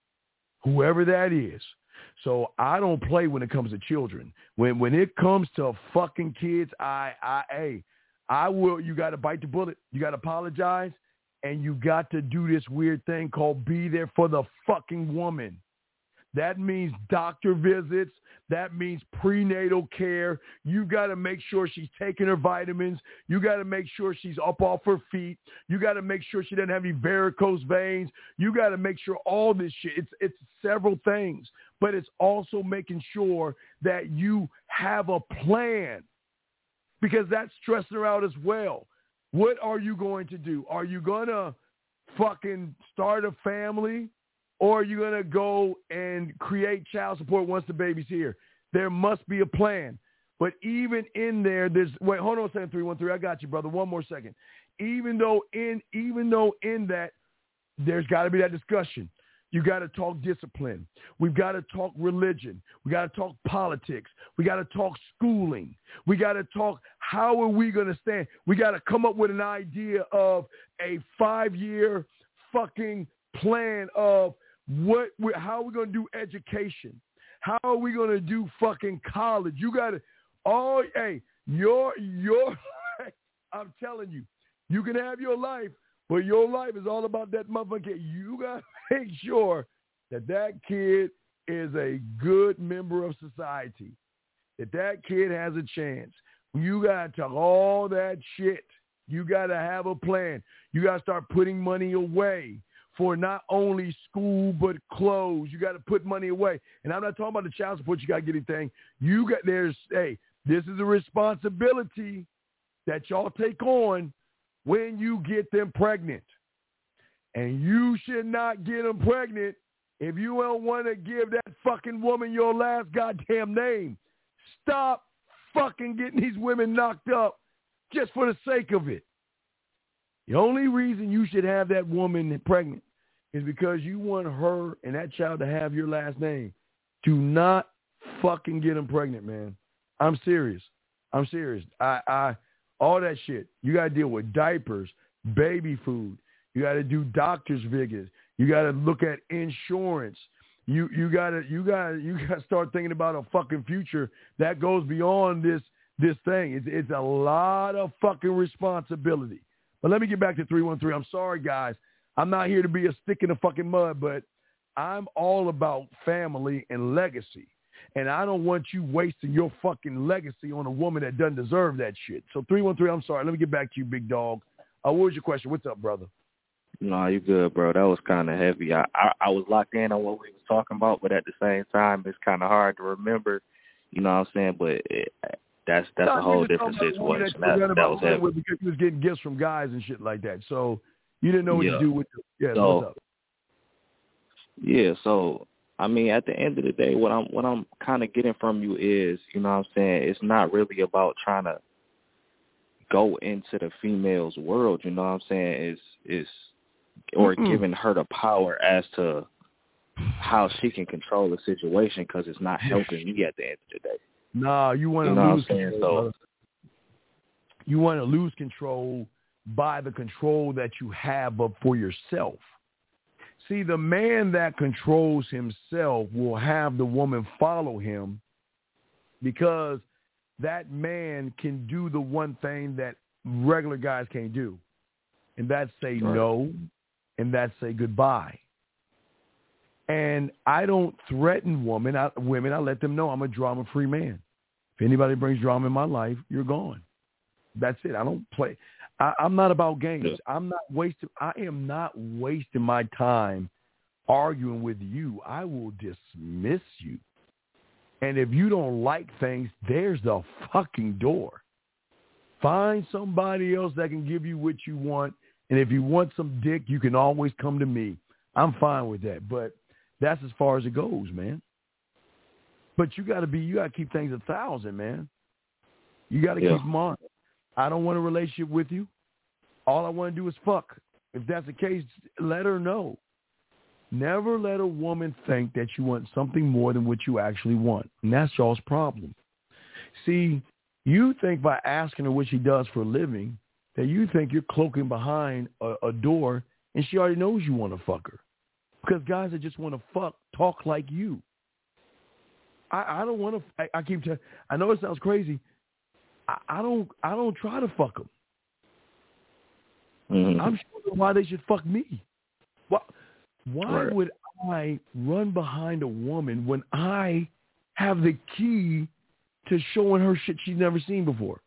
whoever that is. So I don't play when it comes to children. When when it comes to fucking kids, I I hey, I will. You got to bite the bullet. You got to apologize, and you got to do this weird thing called be there for the fucking woman. That means doctor visits. That means prenatal care. You got to make sure she's taking her vitamins. You got to make sure she's up off her feet. You got to make sure she doesn't have any varicose veins. You got to make sure all this shit. It's it's several things, but it's also making sure that you have a plan because that's stressing her out as well. What are you going to do? Are you going to fucking start a family? Or are you going to go and create child support once the baby's here? There must be a plan. But even in there, there's – wait, hold on a second, three one three. I got you, brother. One more second. Even though in even though in that, there's got to be that discussion. You got to talk discipline. We've got to talk religion. We got to talk politics. We got to talk schooling. We got to talk how are we going to stand. We got to come up with an idea of a five-year fucking plan of – What? How are we going to do education? How are we going to do fucking college? You got to, oh, hey, your, your, I'm telling you, you can have your life, But your life is all about that motherfucker. You got to make sure that that kid is a good member of society, that that kid has a chance. You got to talk all that shit. You got to have a plan. You got to start putting money away for not only school but clothes. You got to put money away. And I'm not talking about the child support. You got to get anything. You got there's hey, this is a responsibility that y'all take on when you get them pregnant. And you should not get them pregnant if you don't want to give that fucking woman your last goddamn name. Stop fucking getting these women knocked up just for the sake of it. The only reason you should have that woman pregnant is because you want her and that child to have your last name. Do not fucking get them pregnant, man. I'm serious. I'm serious. I, I, all that shit. You got to deal with diapers, baby food. You got to do doctor's visits. You got to look at insurance. You you got to you got you got to start thinking about a fucking future that goes beyond this this thing. It's it's a lot of fucking responsibility. But let me get back to three one three. I'm sorry, guys. I'm not here to be a stick in the fucking mud, but I'm all about family and legacy. And I don't want you wasting your fucking legacy on a woman that doesn't deserve that shit. So three one three, I'm sorry. Let me get back to you, big dog. Uh, what was your question? What's up, brother? No, you good, bro. That was kind of heavy. I, I I was locked in on what we was talking about, but at the same time, it's kind of hard to remember. You know what I'm saying? But it, that's that's no, a whole different situation. That, that, that was heavy. With because you was getting gifts from guys and shit like that. So you didn't know what yeah. to do with the, yeah. So, what's up? Yeah. So I mean, at the end of the day, what I'm what I'm kind of getting from you is, you know what I'm saying? It's not really about trying to go into the female's world. You know what I'm saying? It's it's or Mm-mm. giving her the power as to how she can control the situation because it's not helping me at the end of the day. Nah, you want to you know lose control. So, you want to lose control by the control that you have up for yourself. See, the man that controls himself will have the woman follow him because that man can do the one thing that regular guys can't do, and that's say right. no, and that's say goodbye. And I don't threaten women. I, women, I let them know I'm a drama-free man. If anybody brings drama in my life, you're gone. That's it. I don't play. I, I'm not about games. Yeah. I'm not wasting. I am not wasting my time arguing with you. I will dismiss you. And if you don't like things, there's the fucking door. Find somebody else that can give you what you want. And if you want some dick, you can always come to me. I'm fine with that. But that's as far as it goes, man. But you got to be, you got to keep things a thousand, man. You got to yeah. keep them on. I don't want a relationship with you. All I want to do is fuck. If that's the case, let her know. Never let a woman think that you want something more than what you actually want. And that's y'all's problem. See, you think by asking her what she does for a living that you think you're cloaking behind a, a door and she already knows you want to fuck her. Because guys that just want to fuck talk like you. I, I don't want to. I, I keep telling. I know it sounds crazy. I, I don't. I don't try to fuck them. Mm-hmm. I'm sure why they should fuck me. Why? Why right. would I run behind a woman when I have the key to showing her shit she's never seen before?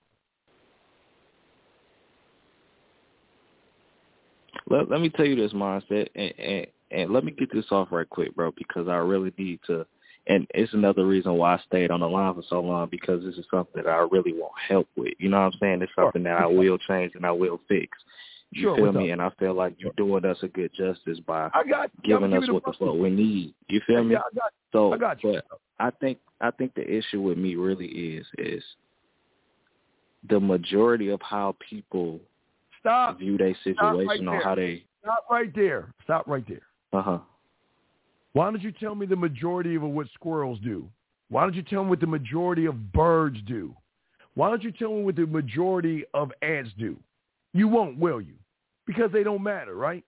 Let, let me tell you this mindset, and, and, and let me get this off right quick, bro, because I really need to. And it's another reason why I stayed on the line for so long, because this is something that I really want help with. You know what I'm saying? It's something that I will change and I will fix. You sure, feel me? Up? And I feel like you're doing us a good justice by I got, giving us what the fuck we need. You feel me? Yeah, I got, so, I got you. But I think I think the issue with me really is is the majority of how people Stop. view their situation right or how they Stop right there. Stop right there. Uh huh. Why don't you tell me the majority of what squirrels do? Why don't you tell me what the majority of birds do? Why don't you tell me what the majority of ants do? You won't, will you? Because they don't matter, right?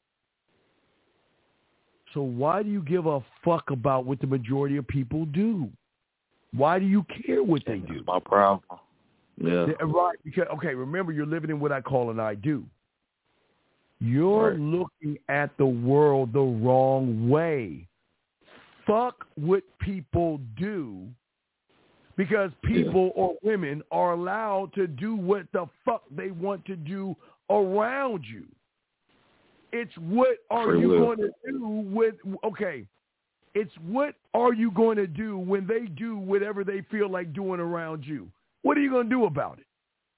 So why do you give a fuck about what the majority of people do? Why do you care what they do? That's my problem. Yeah. Right. Because, okay, remember, you're living in what I call an I do. You're right. looking at the world the wrong way. Fuck what people do, because people yeah. or women are allowed to do what the fuck they want to do around you. It's what are Free you will. going to do with, okay, it's what are you going to do when they do whatever they feel like doing around you? What are you going to do about it?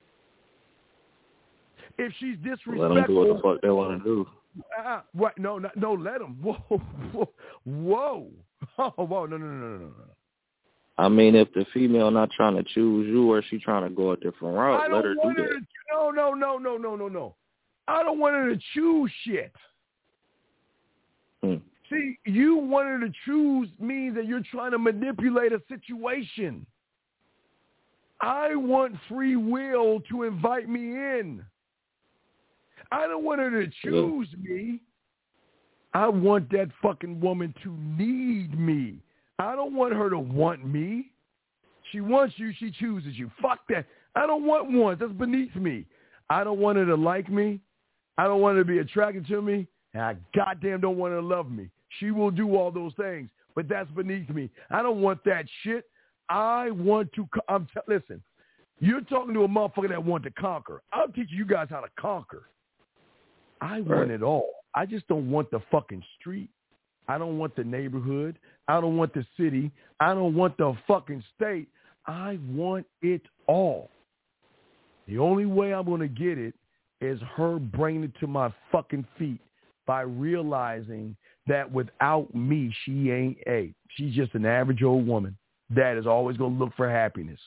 If she's disrespectful. Let them do what the fuck they want to do. Uh, right, no, no, no, let them. Whoa, whoa, whoa. Oh, whoa, no, no, no, no, no, no. I mean, if the female not trying to choose you or she trying to go a different route, I don't let her want do her that. to, no, no, no, no, no, no, no. I don't want her to choose shit. Hmm. See, you want her to choose means that you're trying to manipulate a situation. I want free will to invite me in. I don't want her to choose yeah. me. I want that fucking woman to need me. I don't want her to want me. She wants you, she chooses you. Fuck that. I don't want one. That's beneath me. I don't want her to like me. I don't want her to be attracted to me. And I goddamn don't want her to love me. She will do all those things, but that's beneath me. I don't want that shit. I want to, I'm t- listen, you're talking to a motherfucker that wants to conquer. I'll teach you guys how to conquer. I want right. it all. I just don't want the fucking street. I don't want the neighborhood. I don't want the city. I don't want the fucking state. I want it all. The only way I'm going to get it is her bringing it to my fucking feet by realizing that without me, she ain't a. She's just an average old woman that is always going to look for happiness.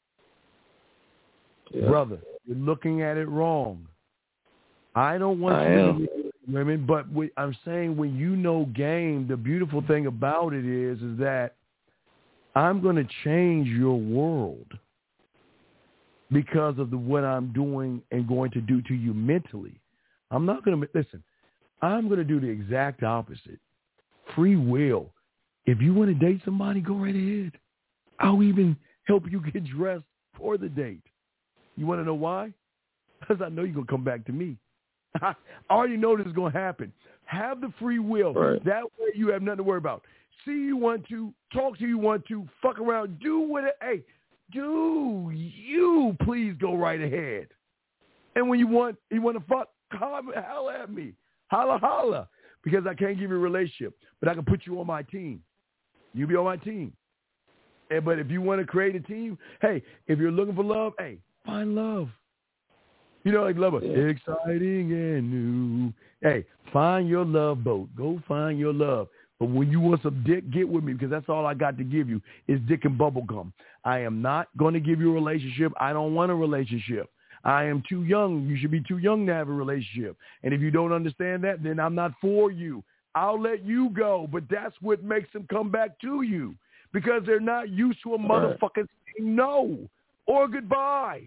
Yeah. Brother, you're looking at it wrong. I don't want I you am. to be women, but we, I'm saying when you know game, the beautiful thing about it is, is that I'm going to change your world because of the what I'm doing and going to do to you mentally. I'm not going to, listen, I'm going to do the exact opposite. Free will. If you want to date somebody, go right ahead. I'll even help you get dressed for the date. You want to know why? Because I know you're going to come back to me. I already know this is going to happen. Have the free will. Right. That way you have nothing to worry about. See you want to, talk to you want to, fuck around, do what it, hey, do you please go right ahead. And when you want, you want to fuck, holla at me. Holla, holla. Because I can't give you a relationship, but I can put you on my team. You be on my team. And, but if you want to create a team, hey, if you're looking for love, hey, find love. You know, like love, yeah. exciting and new. Hey, find your love boat. Go find your love. But when you want some dick, get with me because that's all I got to give you is dick and bubble gum. I am not going to give you a relationship. I don't want a relationship. I am too young. You should be too young to have a relationship. And if you don't understand that, then I'm not for you. I'll let you go. But that's what makes them come back to you because they're not used to a motherfucking saying no or goodbye.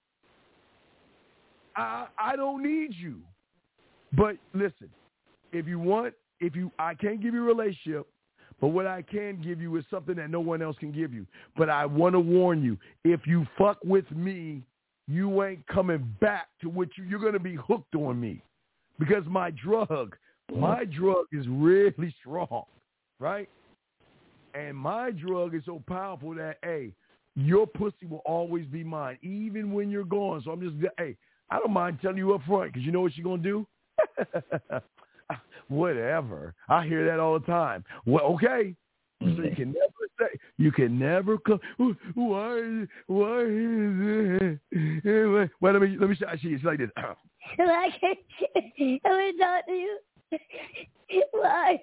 I, I don't need you. But listen, if you want, if you, I can't give you a relationship, but what I can give you is something that no one else can give you. But I want to warn you, if you fuck with me, you ain't coming back to what you, you're going to be hooked on me because my drug, my drug is really strong, right? And my drug is so powerful that, hey, your pussy will always be mine, even when you're gone. So I'm just, hey, I don't mind telling you up front because you know what you're going to do? Whatever. I hear that all the time. Well, okay. So you can never say, you can never come. Why? Why is it? Well, let me let me say. She's like this. I can't. I want to talk to you. Why?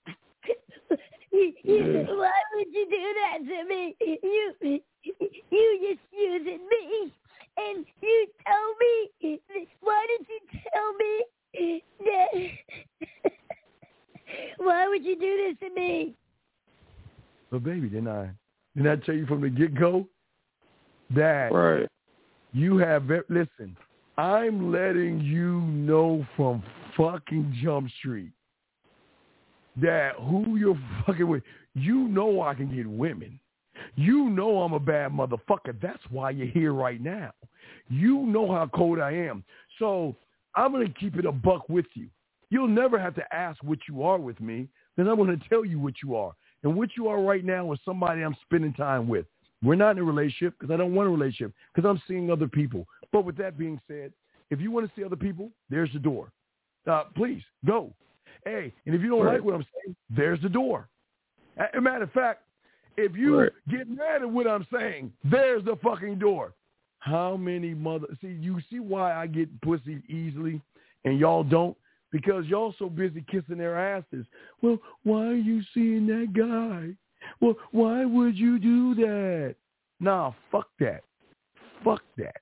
Why would you do that to me? You, you just using me, and you tell me. Why did you tell me that? Why would you do this to me? But baby, didn't I? Didn't I tell you from the get-go that right. you have, listen, I'm letting you know from fucking Jump Street that who you're fucking with, you know I can get women. You know I'm a bad motherfucker. That's why you're here right now. You know how cold I am. So I'm going to keep it a buck with you. You'll never have to ask what you are with me, because I'm going to tell you what you are. And what you are right now is somebody I'm spending time with. We're not in a relationship because I don't want a relationship because I'm seeing other people. But with that being said, if you want to see other people, there's the door. Uh, please, go. Hey, and if you don't Right. like what I'm saying, there's the door. As a matter of fact, if you Right. get mad at what I'm saying, there's the fucking door. How many mother... See, you see why I get pussy easily and y'all don't? Because y'all so busy kissing their asses. Well, why are you seeing that guy? Well, why would you do that? Nah, fuck that. Fuck that.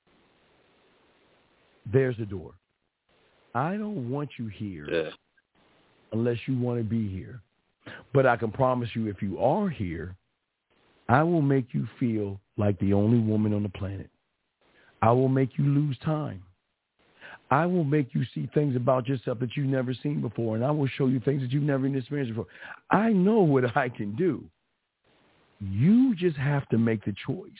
There's the door. I don't want you here Yeah. unless you want to be here. But I can promise you, if you are here, I will make you feel like the only woman on the planet. I will make you lose time. I will make you see things about yourself that you've never seen before, and I will show you things that you've never experienced before. I know what I can do. You just have to make the choice.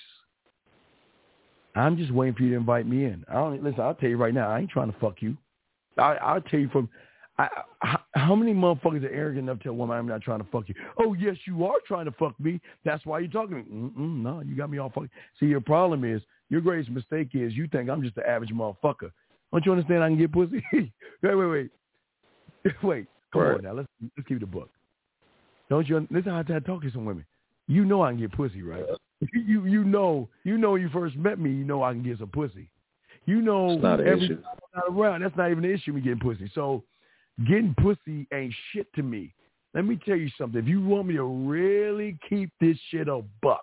I'm just waiting for you to invite me in. I don't listen. I'll tell you right now, I ain't trying to fuck you. I, I'll tell you from I, I, how many motherfuckers are arrogant enough to tell a woman I'm not trying to fuck you? Oh yes, you are trying to fuck me. That's why you're talking to me. Mm-mm, no, you got me all fucked. See, your problem is your greatest mistake is you think I'm just the average motherfucker. Don't you understand I can get pussy? wait, wait, wait. Wait, come Right. on now. Let's let's keep it a book. Don't you? Listen how I talk to some women. You know I can get pussy, right? You, you you know you know you first met me. You know I can get some pussy. You know It's not an every issue. time I'm not around. That's not even an issue. Me getting pussy. So getting pussy ain't shit to me. Let me tell you something. If you want me to really keep this shit a buck,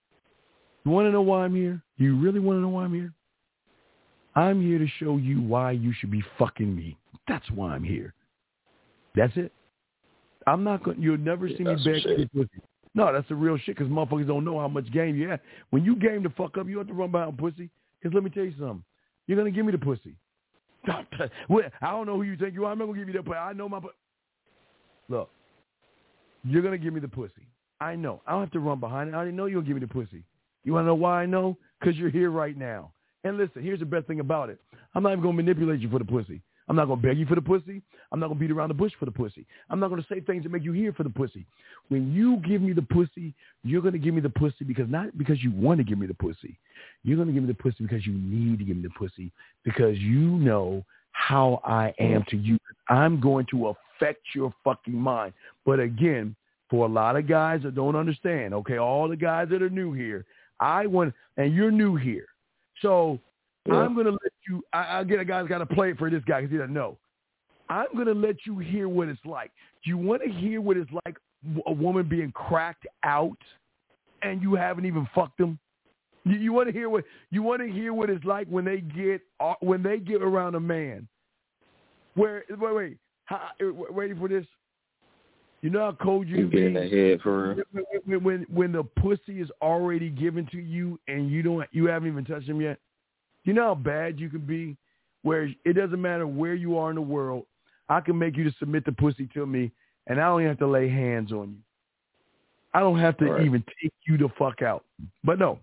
you want to know why I'm here? You really want to know why I'm here? I'm here to show you why you should be fucking me. That's why I'm here. That's it. I'm not going. You'll never Yeah, see me that's beg some for pussy. No, that's the real shit. Because motherfuckers don't know how much game you have. When you game to fuck up, you have to run behind pussy. Because let me tell you something. You're gonna give me the pussy. Well, I don't know who you think you are. I'm not gonna give you that pussy. I know my. Look, you're gonna give me the pussy. I know. I don't have to run behind it. I already know you'll give me the pussy. You wanna know why I know? Because you're here right now. And listen, here's the best thing about it. I'm not even going to manipulate you for the pussy. I'm not going to beg you for the pussy. I'm not going to beat around the bush for the pussy. I'm not going to say things that make you here for the pussy. When you give me the pussy, you're going to give me the pussy because not because you want to give me the pussy. You're going to give me the pussy because you need to give me the pussy because you know how I am to you. I'm going to affect your fucking mind. But again, for a lot of guys that don't understand, okay, all the guys that are new here, I want, and you're new here. So yeah. I'm going to let you, I, I get a guy's got to play it for this guy because he doesn't know. I'm going to let you hear what it's like. Do you want to hear what it's like a woman being cracked out and you haven't even fucked them? You, you want to hear what, you want to hear what it's like when they get, when they get around a man where, wait, wait, how, wait for this. You know how cold you, you can get in the head for real. When, when when the pussy is already given to you and you don't you haven't even touched him yet. You know how bad you can be, where it doesn't matter where you are in the world. I can make you to submit the pussy to me, and I don't even have to lay hands on you. I don't have to right. even take you the fuck out. But no,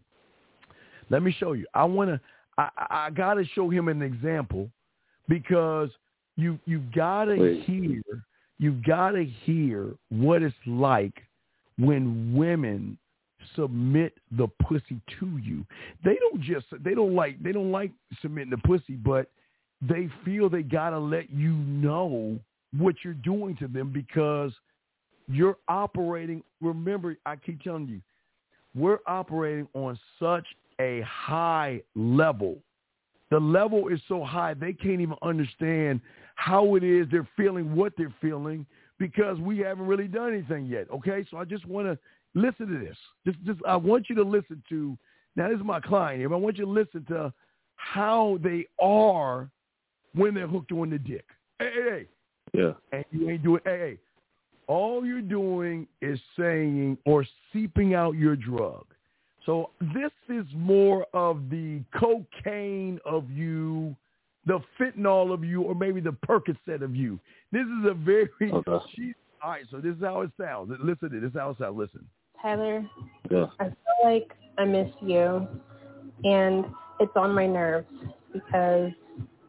let me show you. I wanna I I gotta show him an example because you you gotta Please. hear. You've got to hear what it's like when women submit the pussy to you. They don't just, they don't like, they don't like submitting the pussy, but they feel they got to let you know what you're doing to them because you're operating. Remember, I keep telling you, we're operating on such a high level. The level is so high, they can't even understand how it is they're feeling what they're feeling because we haven't really done anything yet, okay? So I just want to listen to this. Just, just I want you to listen to, now this is my client here, but I want you to listen to how they are when they're hooked on the dick. Hey, hey, hey. Yeah. And you ain't doing, hey, hey. All you're doing is saying or seeping out your drug. So this is more of the cocaine of you, the fentanyl of you, or maybe the Percocet of you. This is a very okay. She, all right, so this is how it sounds. Listen to this. This is how it sounds. Listen. Tyler, yeah. I feel like I miss you, and it's on my nerves because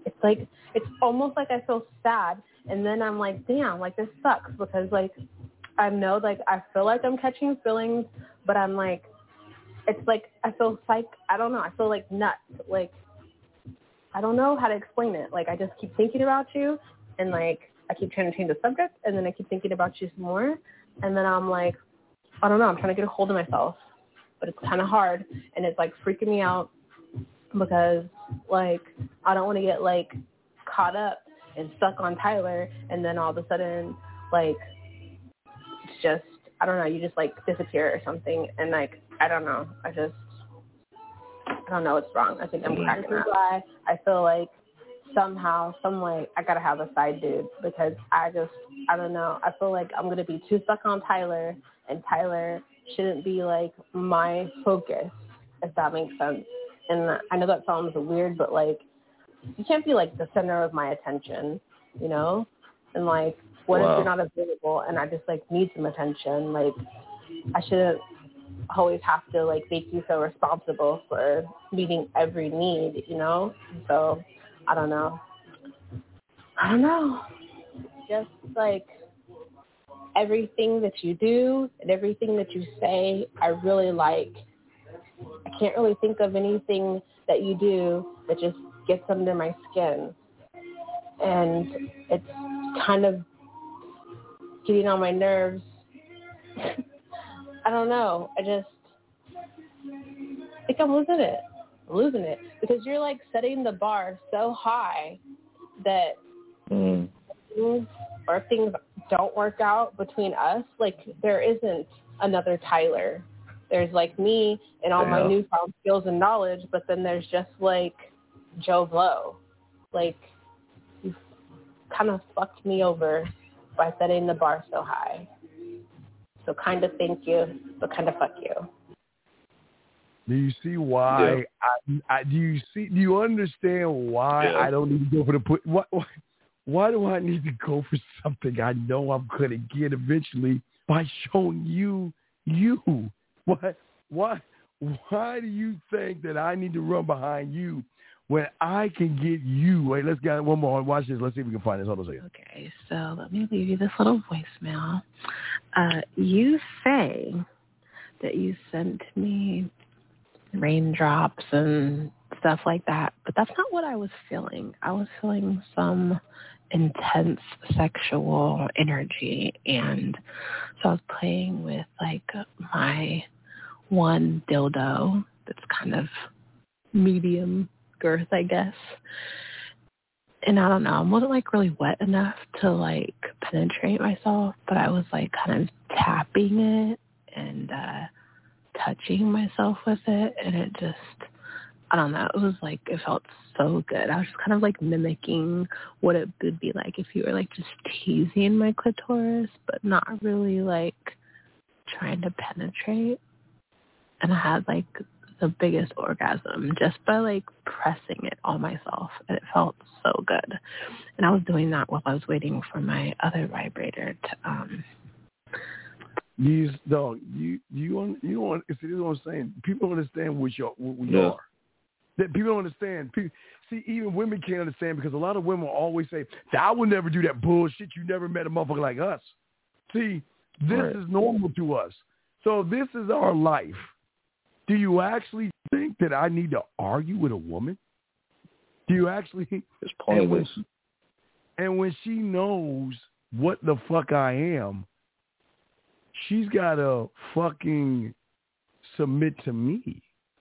it's like, it's almost like I feel sad. And then I'm like, damn, like this sucks because like, I know like, I feel like I'm catching feelings, but I'm like, it's like, I feel psych, I don't know. I feel like nuts. Like, I don't know how to explain it. Like, I just keep thinking about you and like, I keep trying to change the subject and then I keep thinking about you some more. And then I'm like, I don't know. I'm trying to get a hold of myself, but it's kind of hard and it's like freaking me out because like, I don't want to get like caught up and stuck on Tyler. And then all of a sudden, like, it's just, I don't know, you just like disappear or something. And like, I don't know. I just, I don't know what's wrong. I think I'm cracking up. Why I feel like somehow, some way, I got to have a side dude because I just, I don't know. I feel like I'm going to be too stuck on Tyler and Tyler shouldn't be like my focus, if that makes sense. And I know that sounds weird, but like, you can't be like the center of my attention, you know? And like, what wow. if you're not available and I just like need some attention? Like, I shouldn't always have to like make you so responsible for meeting every need, you know? So I don't know. I don't know. Just like everything that you do and everything that you say, I really like. I can't really think of anything that you do that just gets under my skin. And it's kind of getting on my nerves. I don't know. I just think I'm losing it. I'm losing it. Because you're like setting the bar so high that mm. things, or if things don't work out between us, like there isn't another Tyler. There's like me and all my newfound skills and knowledge, but then there's just like Joe Blow. Like you kind of fucked me over by setting the bar so high. So kind of thank you, but kind of fuck you. Do you see why? Yeah. I, I do you see? Do you understand why yeah. I don't need to go for the put? Why, why, why do I need to go for something I know I'm gonna get eventually by showing you you? Why? Why? Why do you think that I need to run behind you when I can get you? Wait, let's get one more. Watch this. Let's see if we can find this. Hold on a second. Okay, so let me leave you this little voicemail. Uh, you say that you sent me raindrops and stuff like that, but that's not what I was feeling. I was feeling some intense sexual energy, and so I was playing with like my one dildo that's kind of medium girth, I guess. And I don't know, I wasn't like really wet enough to like penetrate myself, but I was like kind of tapping it and uh, touching myself with it. And it just, I don't know, it was like, it felt so good. I was just kind of like mimicking what it would be like if you were like just teasing my clitoris, but not really like trying to penetrate. And I had like the biggest orgasm just by like pressing it on myself, and it felt so good. And I was doing that while I was waiting for my other vibrator to um you no you you want you want see this is what I'm saying. People don't understand what you what we yeah. are. That people don't understand. People, see, even women can't understand because a lot of women will always say, I will never do that bullshit. You never met a motherfucker like us. See, this right. is normal to us. So this is our life. Do you actually think that I need to argue with a woman? Do you actually? It's pointless. And, and when she knows what the fuck I am, she's got to fucking submit to me.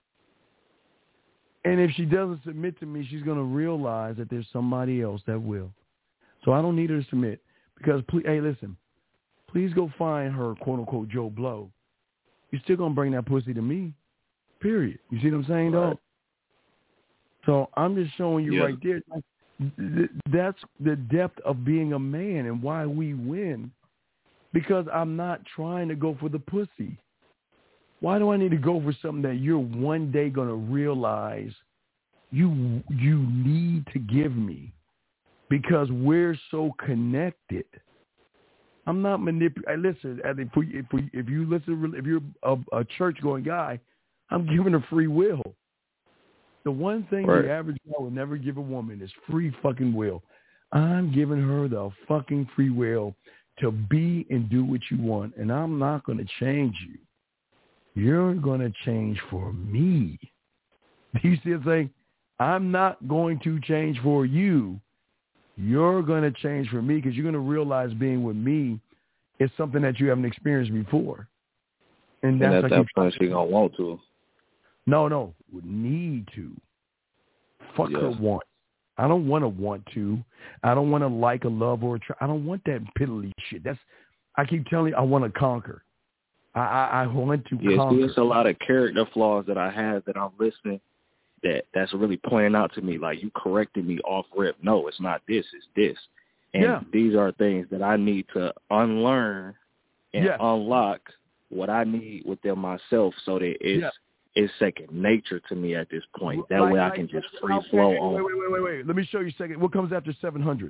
And if she doesn't submit to me, she's going to realize that there's somebody else that will. So I don't need her to submit because, please, hey, listen, please go find her, quote-unquote, Joe Blow. You're still going to bring that pussy to me. Period. You see what I'm saying, dog? Right. So I'm just showing you yeah. right there. That's the depth of being a man and why we win. Because I'm not trying to go for the pussy. Why do I need to go for something that you're one day going to realize you you need to give me? Because we're so connected. I'm not manipulating. Listen, if, we, if, we, if you listen, if you're a, a church-going guy, I'm giving her free will. The one thing Right. the average guy will never give a woman is free fucking will. I'm giving her the fucking free will to be and do what you want, and I'm not going to change you. You're going to change for me. Do you see what I'm saying? I'm not going to change for you. You're going to change for me because you're going to realize being with me is something that you haven't experienced before. And, that's and at like that point, she's going to want to. No, no. Would need to. Fuck Yes. her want. I don't want to want to. I don't want to like a love or a try. I don't want that piddly shit. That's. I keep telling you, I want to conquer. I, I, I want to yeah, conquer. see, there's a lot of character flaws that I have that I'm listening that that's really pointing out to me, like you correcting me off rip. No, it's not this, it's this. And Yeah. these are things that I need to unlearn and Yeah. unlock what I need within myself so that it's Yeah. it's second nature to me at this point. That Like- way I like- can just free okay, flow wait, on. Wait, wait, wait, wait, wait. Let me show you a second. What comes after seven hundred?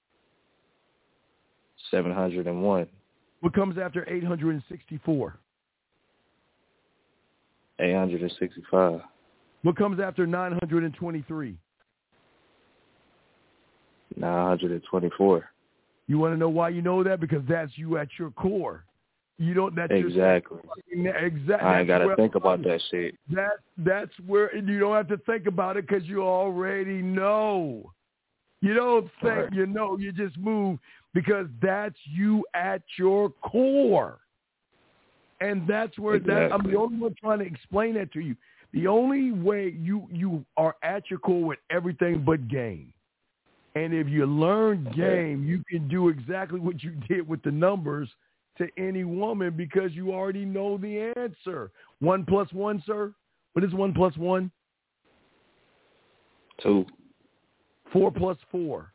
seven hundred one. What comes after eight hundred sixty-four? eight hundred sixty-five. What comes after nine hundred twenty-three? nine hundred twenty-four. You want to know why you know that? Because that's you at your core. You don't. That's Exactly. Your, exactly. I ain't got to think about that shit. That that's where you don't have to think about it because you already know. You don't think Right. you know. You just move because that's you at your core, and that's where that. I'm Exactly. the only one trying to explain that to you. The only way you you are at your core with everything but game. And if you learn game, you can do exactly what you did with the numbers to any woman because you already know the answer. One plus one, sir? What is one plus one? Two. Four plus four.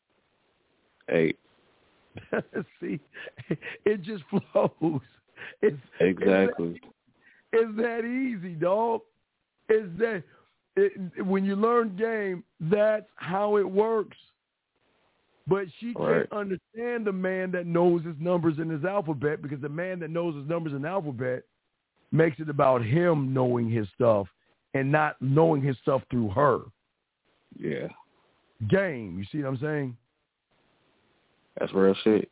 Eight. See, it just flows. It's, Exactly. It's that easy, dog. It's that it, when you learn game, that's how it works. But she Right. can't understand the man that knows his numbers in his alphabet because the man that knows his numbers in the alphabet makes it about him knowing his stuff and not knowing his stuff through her. Yeah. Game. You see what I'm saying? That's real shit.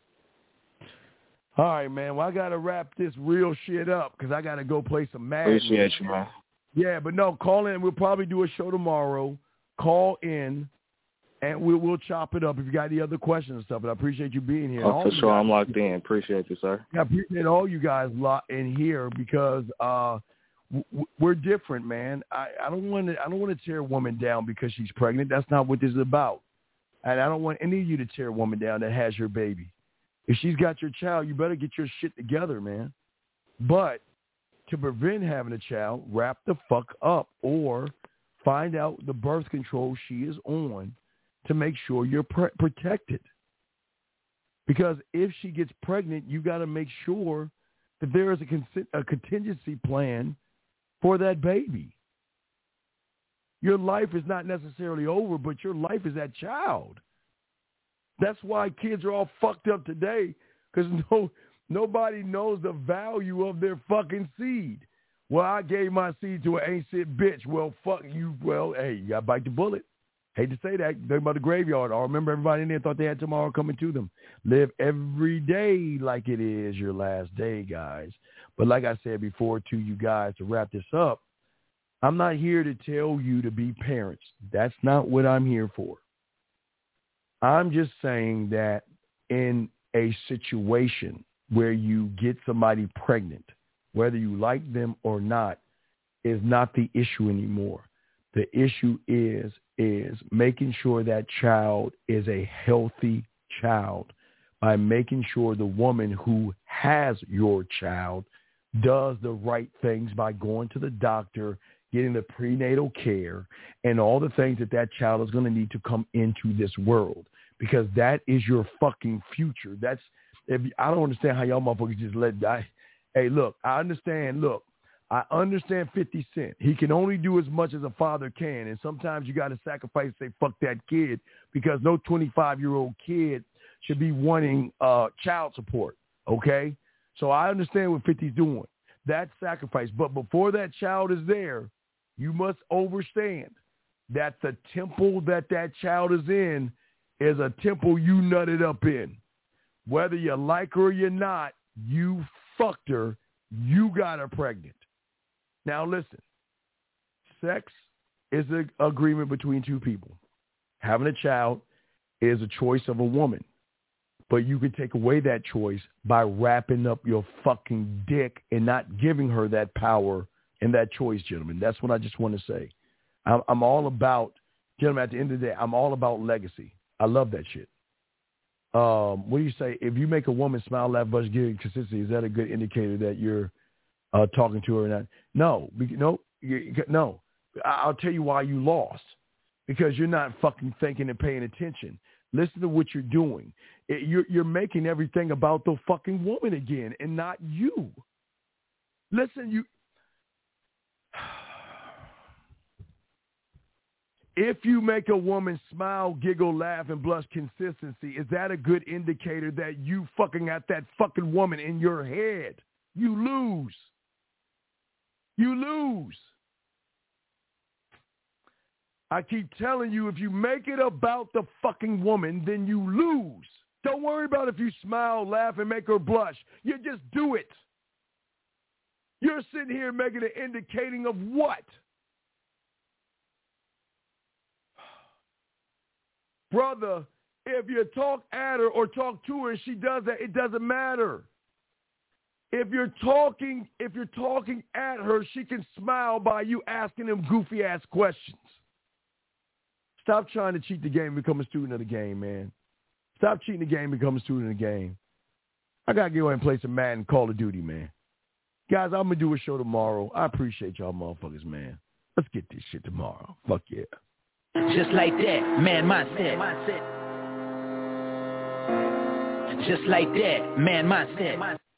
All right, man. Well, I got to wrap this real shit up because I got to go play some Madden. Appreciate you, man. Yeah, but no, call in. We'll probably do a show tomorrow. Call in, and we'll, we'll chop it up if you got any other questions and stuff. But I appreciate you being here. Oh, All for you sure. guys- I'm locked in. Appreciate you, sir. I appreciate all you guys lot in here because uh, w- we're different, man. I, I don't want to. I don't want to tear a woman down because she's pregnant. That's not what this is about. And I don't want any of you to tear a woman down that has your baby. If she's got your child, you better get your shit together, man. But to prevent having a child, wrap the fuck up or find out the birth control she is on to make sure you're pre- protected. Because if she gets pregnant, you got to make sure that there is a, con- a contingency plan for that baby. Your life is not necessarily over, but your life is that child. That's why kids are all fucked up today because no, nobody knows the value of their fucking seed. Well, I gave my seed to an ain't shit bitch. Well, fuck you. Well, hey, you got to bite the bullet. Hate to say that. Think about the graveyard. I remember everybody in there thought they had tomorrow coming to them. Live every day like it is your last day, guys. But like I said before to you guys, to wrap this up, I'm not here to tell you to be parents. That's not what I'm here for. I'm just saying that in a situation where you get somebody pregnant, whether you like them or not, is not the issue anymore. The issue is, is making sure that child is a healthy child by making sure the woman who has your child does the right things by going to the doctor, getting the prenatal care, and all the things that that child is going to need to come into this world, because that is your fucking future. That's if I don't understand how y'all motherfuckers just let die. Hey, look, I understand. Look, I understand fifty Cent. He can only do as much as a father can, and sometimes you got to sacrifice and say, fuck that kid, because no twenty-five-year-old kid should be wanting uh, child support, okay? So I understand what fifty's doing. That's sacrifice. But before that child is there, you must understand that the temple that that child is in is a temple you nutted up in. Whether you like her or you're not, you fucked her, you got her pregnant. Now listen, sex is an agreement between two people. Having a child is a choice of a woman. But you can take away that choice by wrapping up your fucking dick and not giving her that power and that choice, gentlemen. That's what I just want to say. I'm, I'm all about, gentlemen, at the end of the day, I'm all about legacy. I love that shit. Um, what do you say? If you make a woman smile, laugh, blush, give consistency, is that a good indicator that you're uh, talking to her or not? No. No. No. I'll tell you why you lost. Because you're not fucking thinking and paying attention. Listen to what you're doing. It, you're, you're making everything about the fucking woman again and not you. Listen, you. If you make a woman smile, giggle, laugh, and blush consistency, is that a good indicator that you fucking got that fucking woman in your head? You lose. You lose. I keep telling you, if you make it about the fucking woman, then you lose. Don't worry about if you smile, laugh, and make her blush. You just do it. You're sitting here making an indicating of what? Brother, if you talk at her or talk to her and she does that, it doesn't matter. If you're talking, if you're talking at her, she can smile by you asking them goofy ass questions. Stop trying to cheat the game and become a student of the game, man. Stop cheating the game and become a student of the game. I got to go and play some Madden Call of Duty, man. Guys, I'm going to do a show tomorrow. I appreciate y'all motherfuckers, man. Let's get this shit tomorrow. Fuck yeah. Just like that, man mindset. Just like that, man mindset.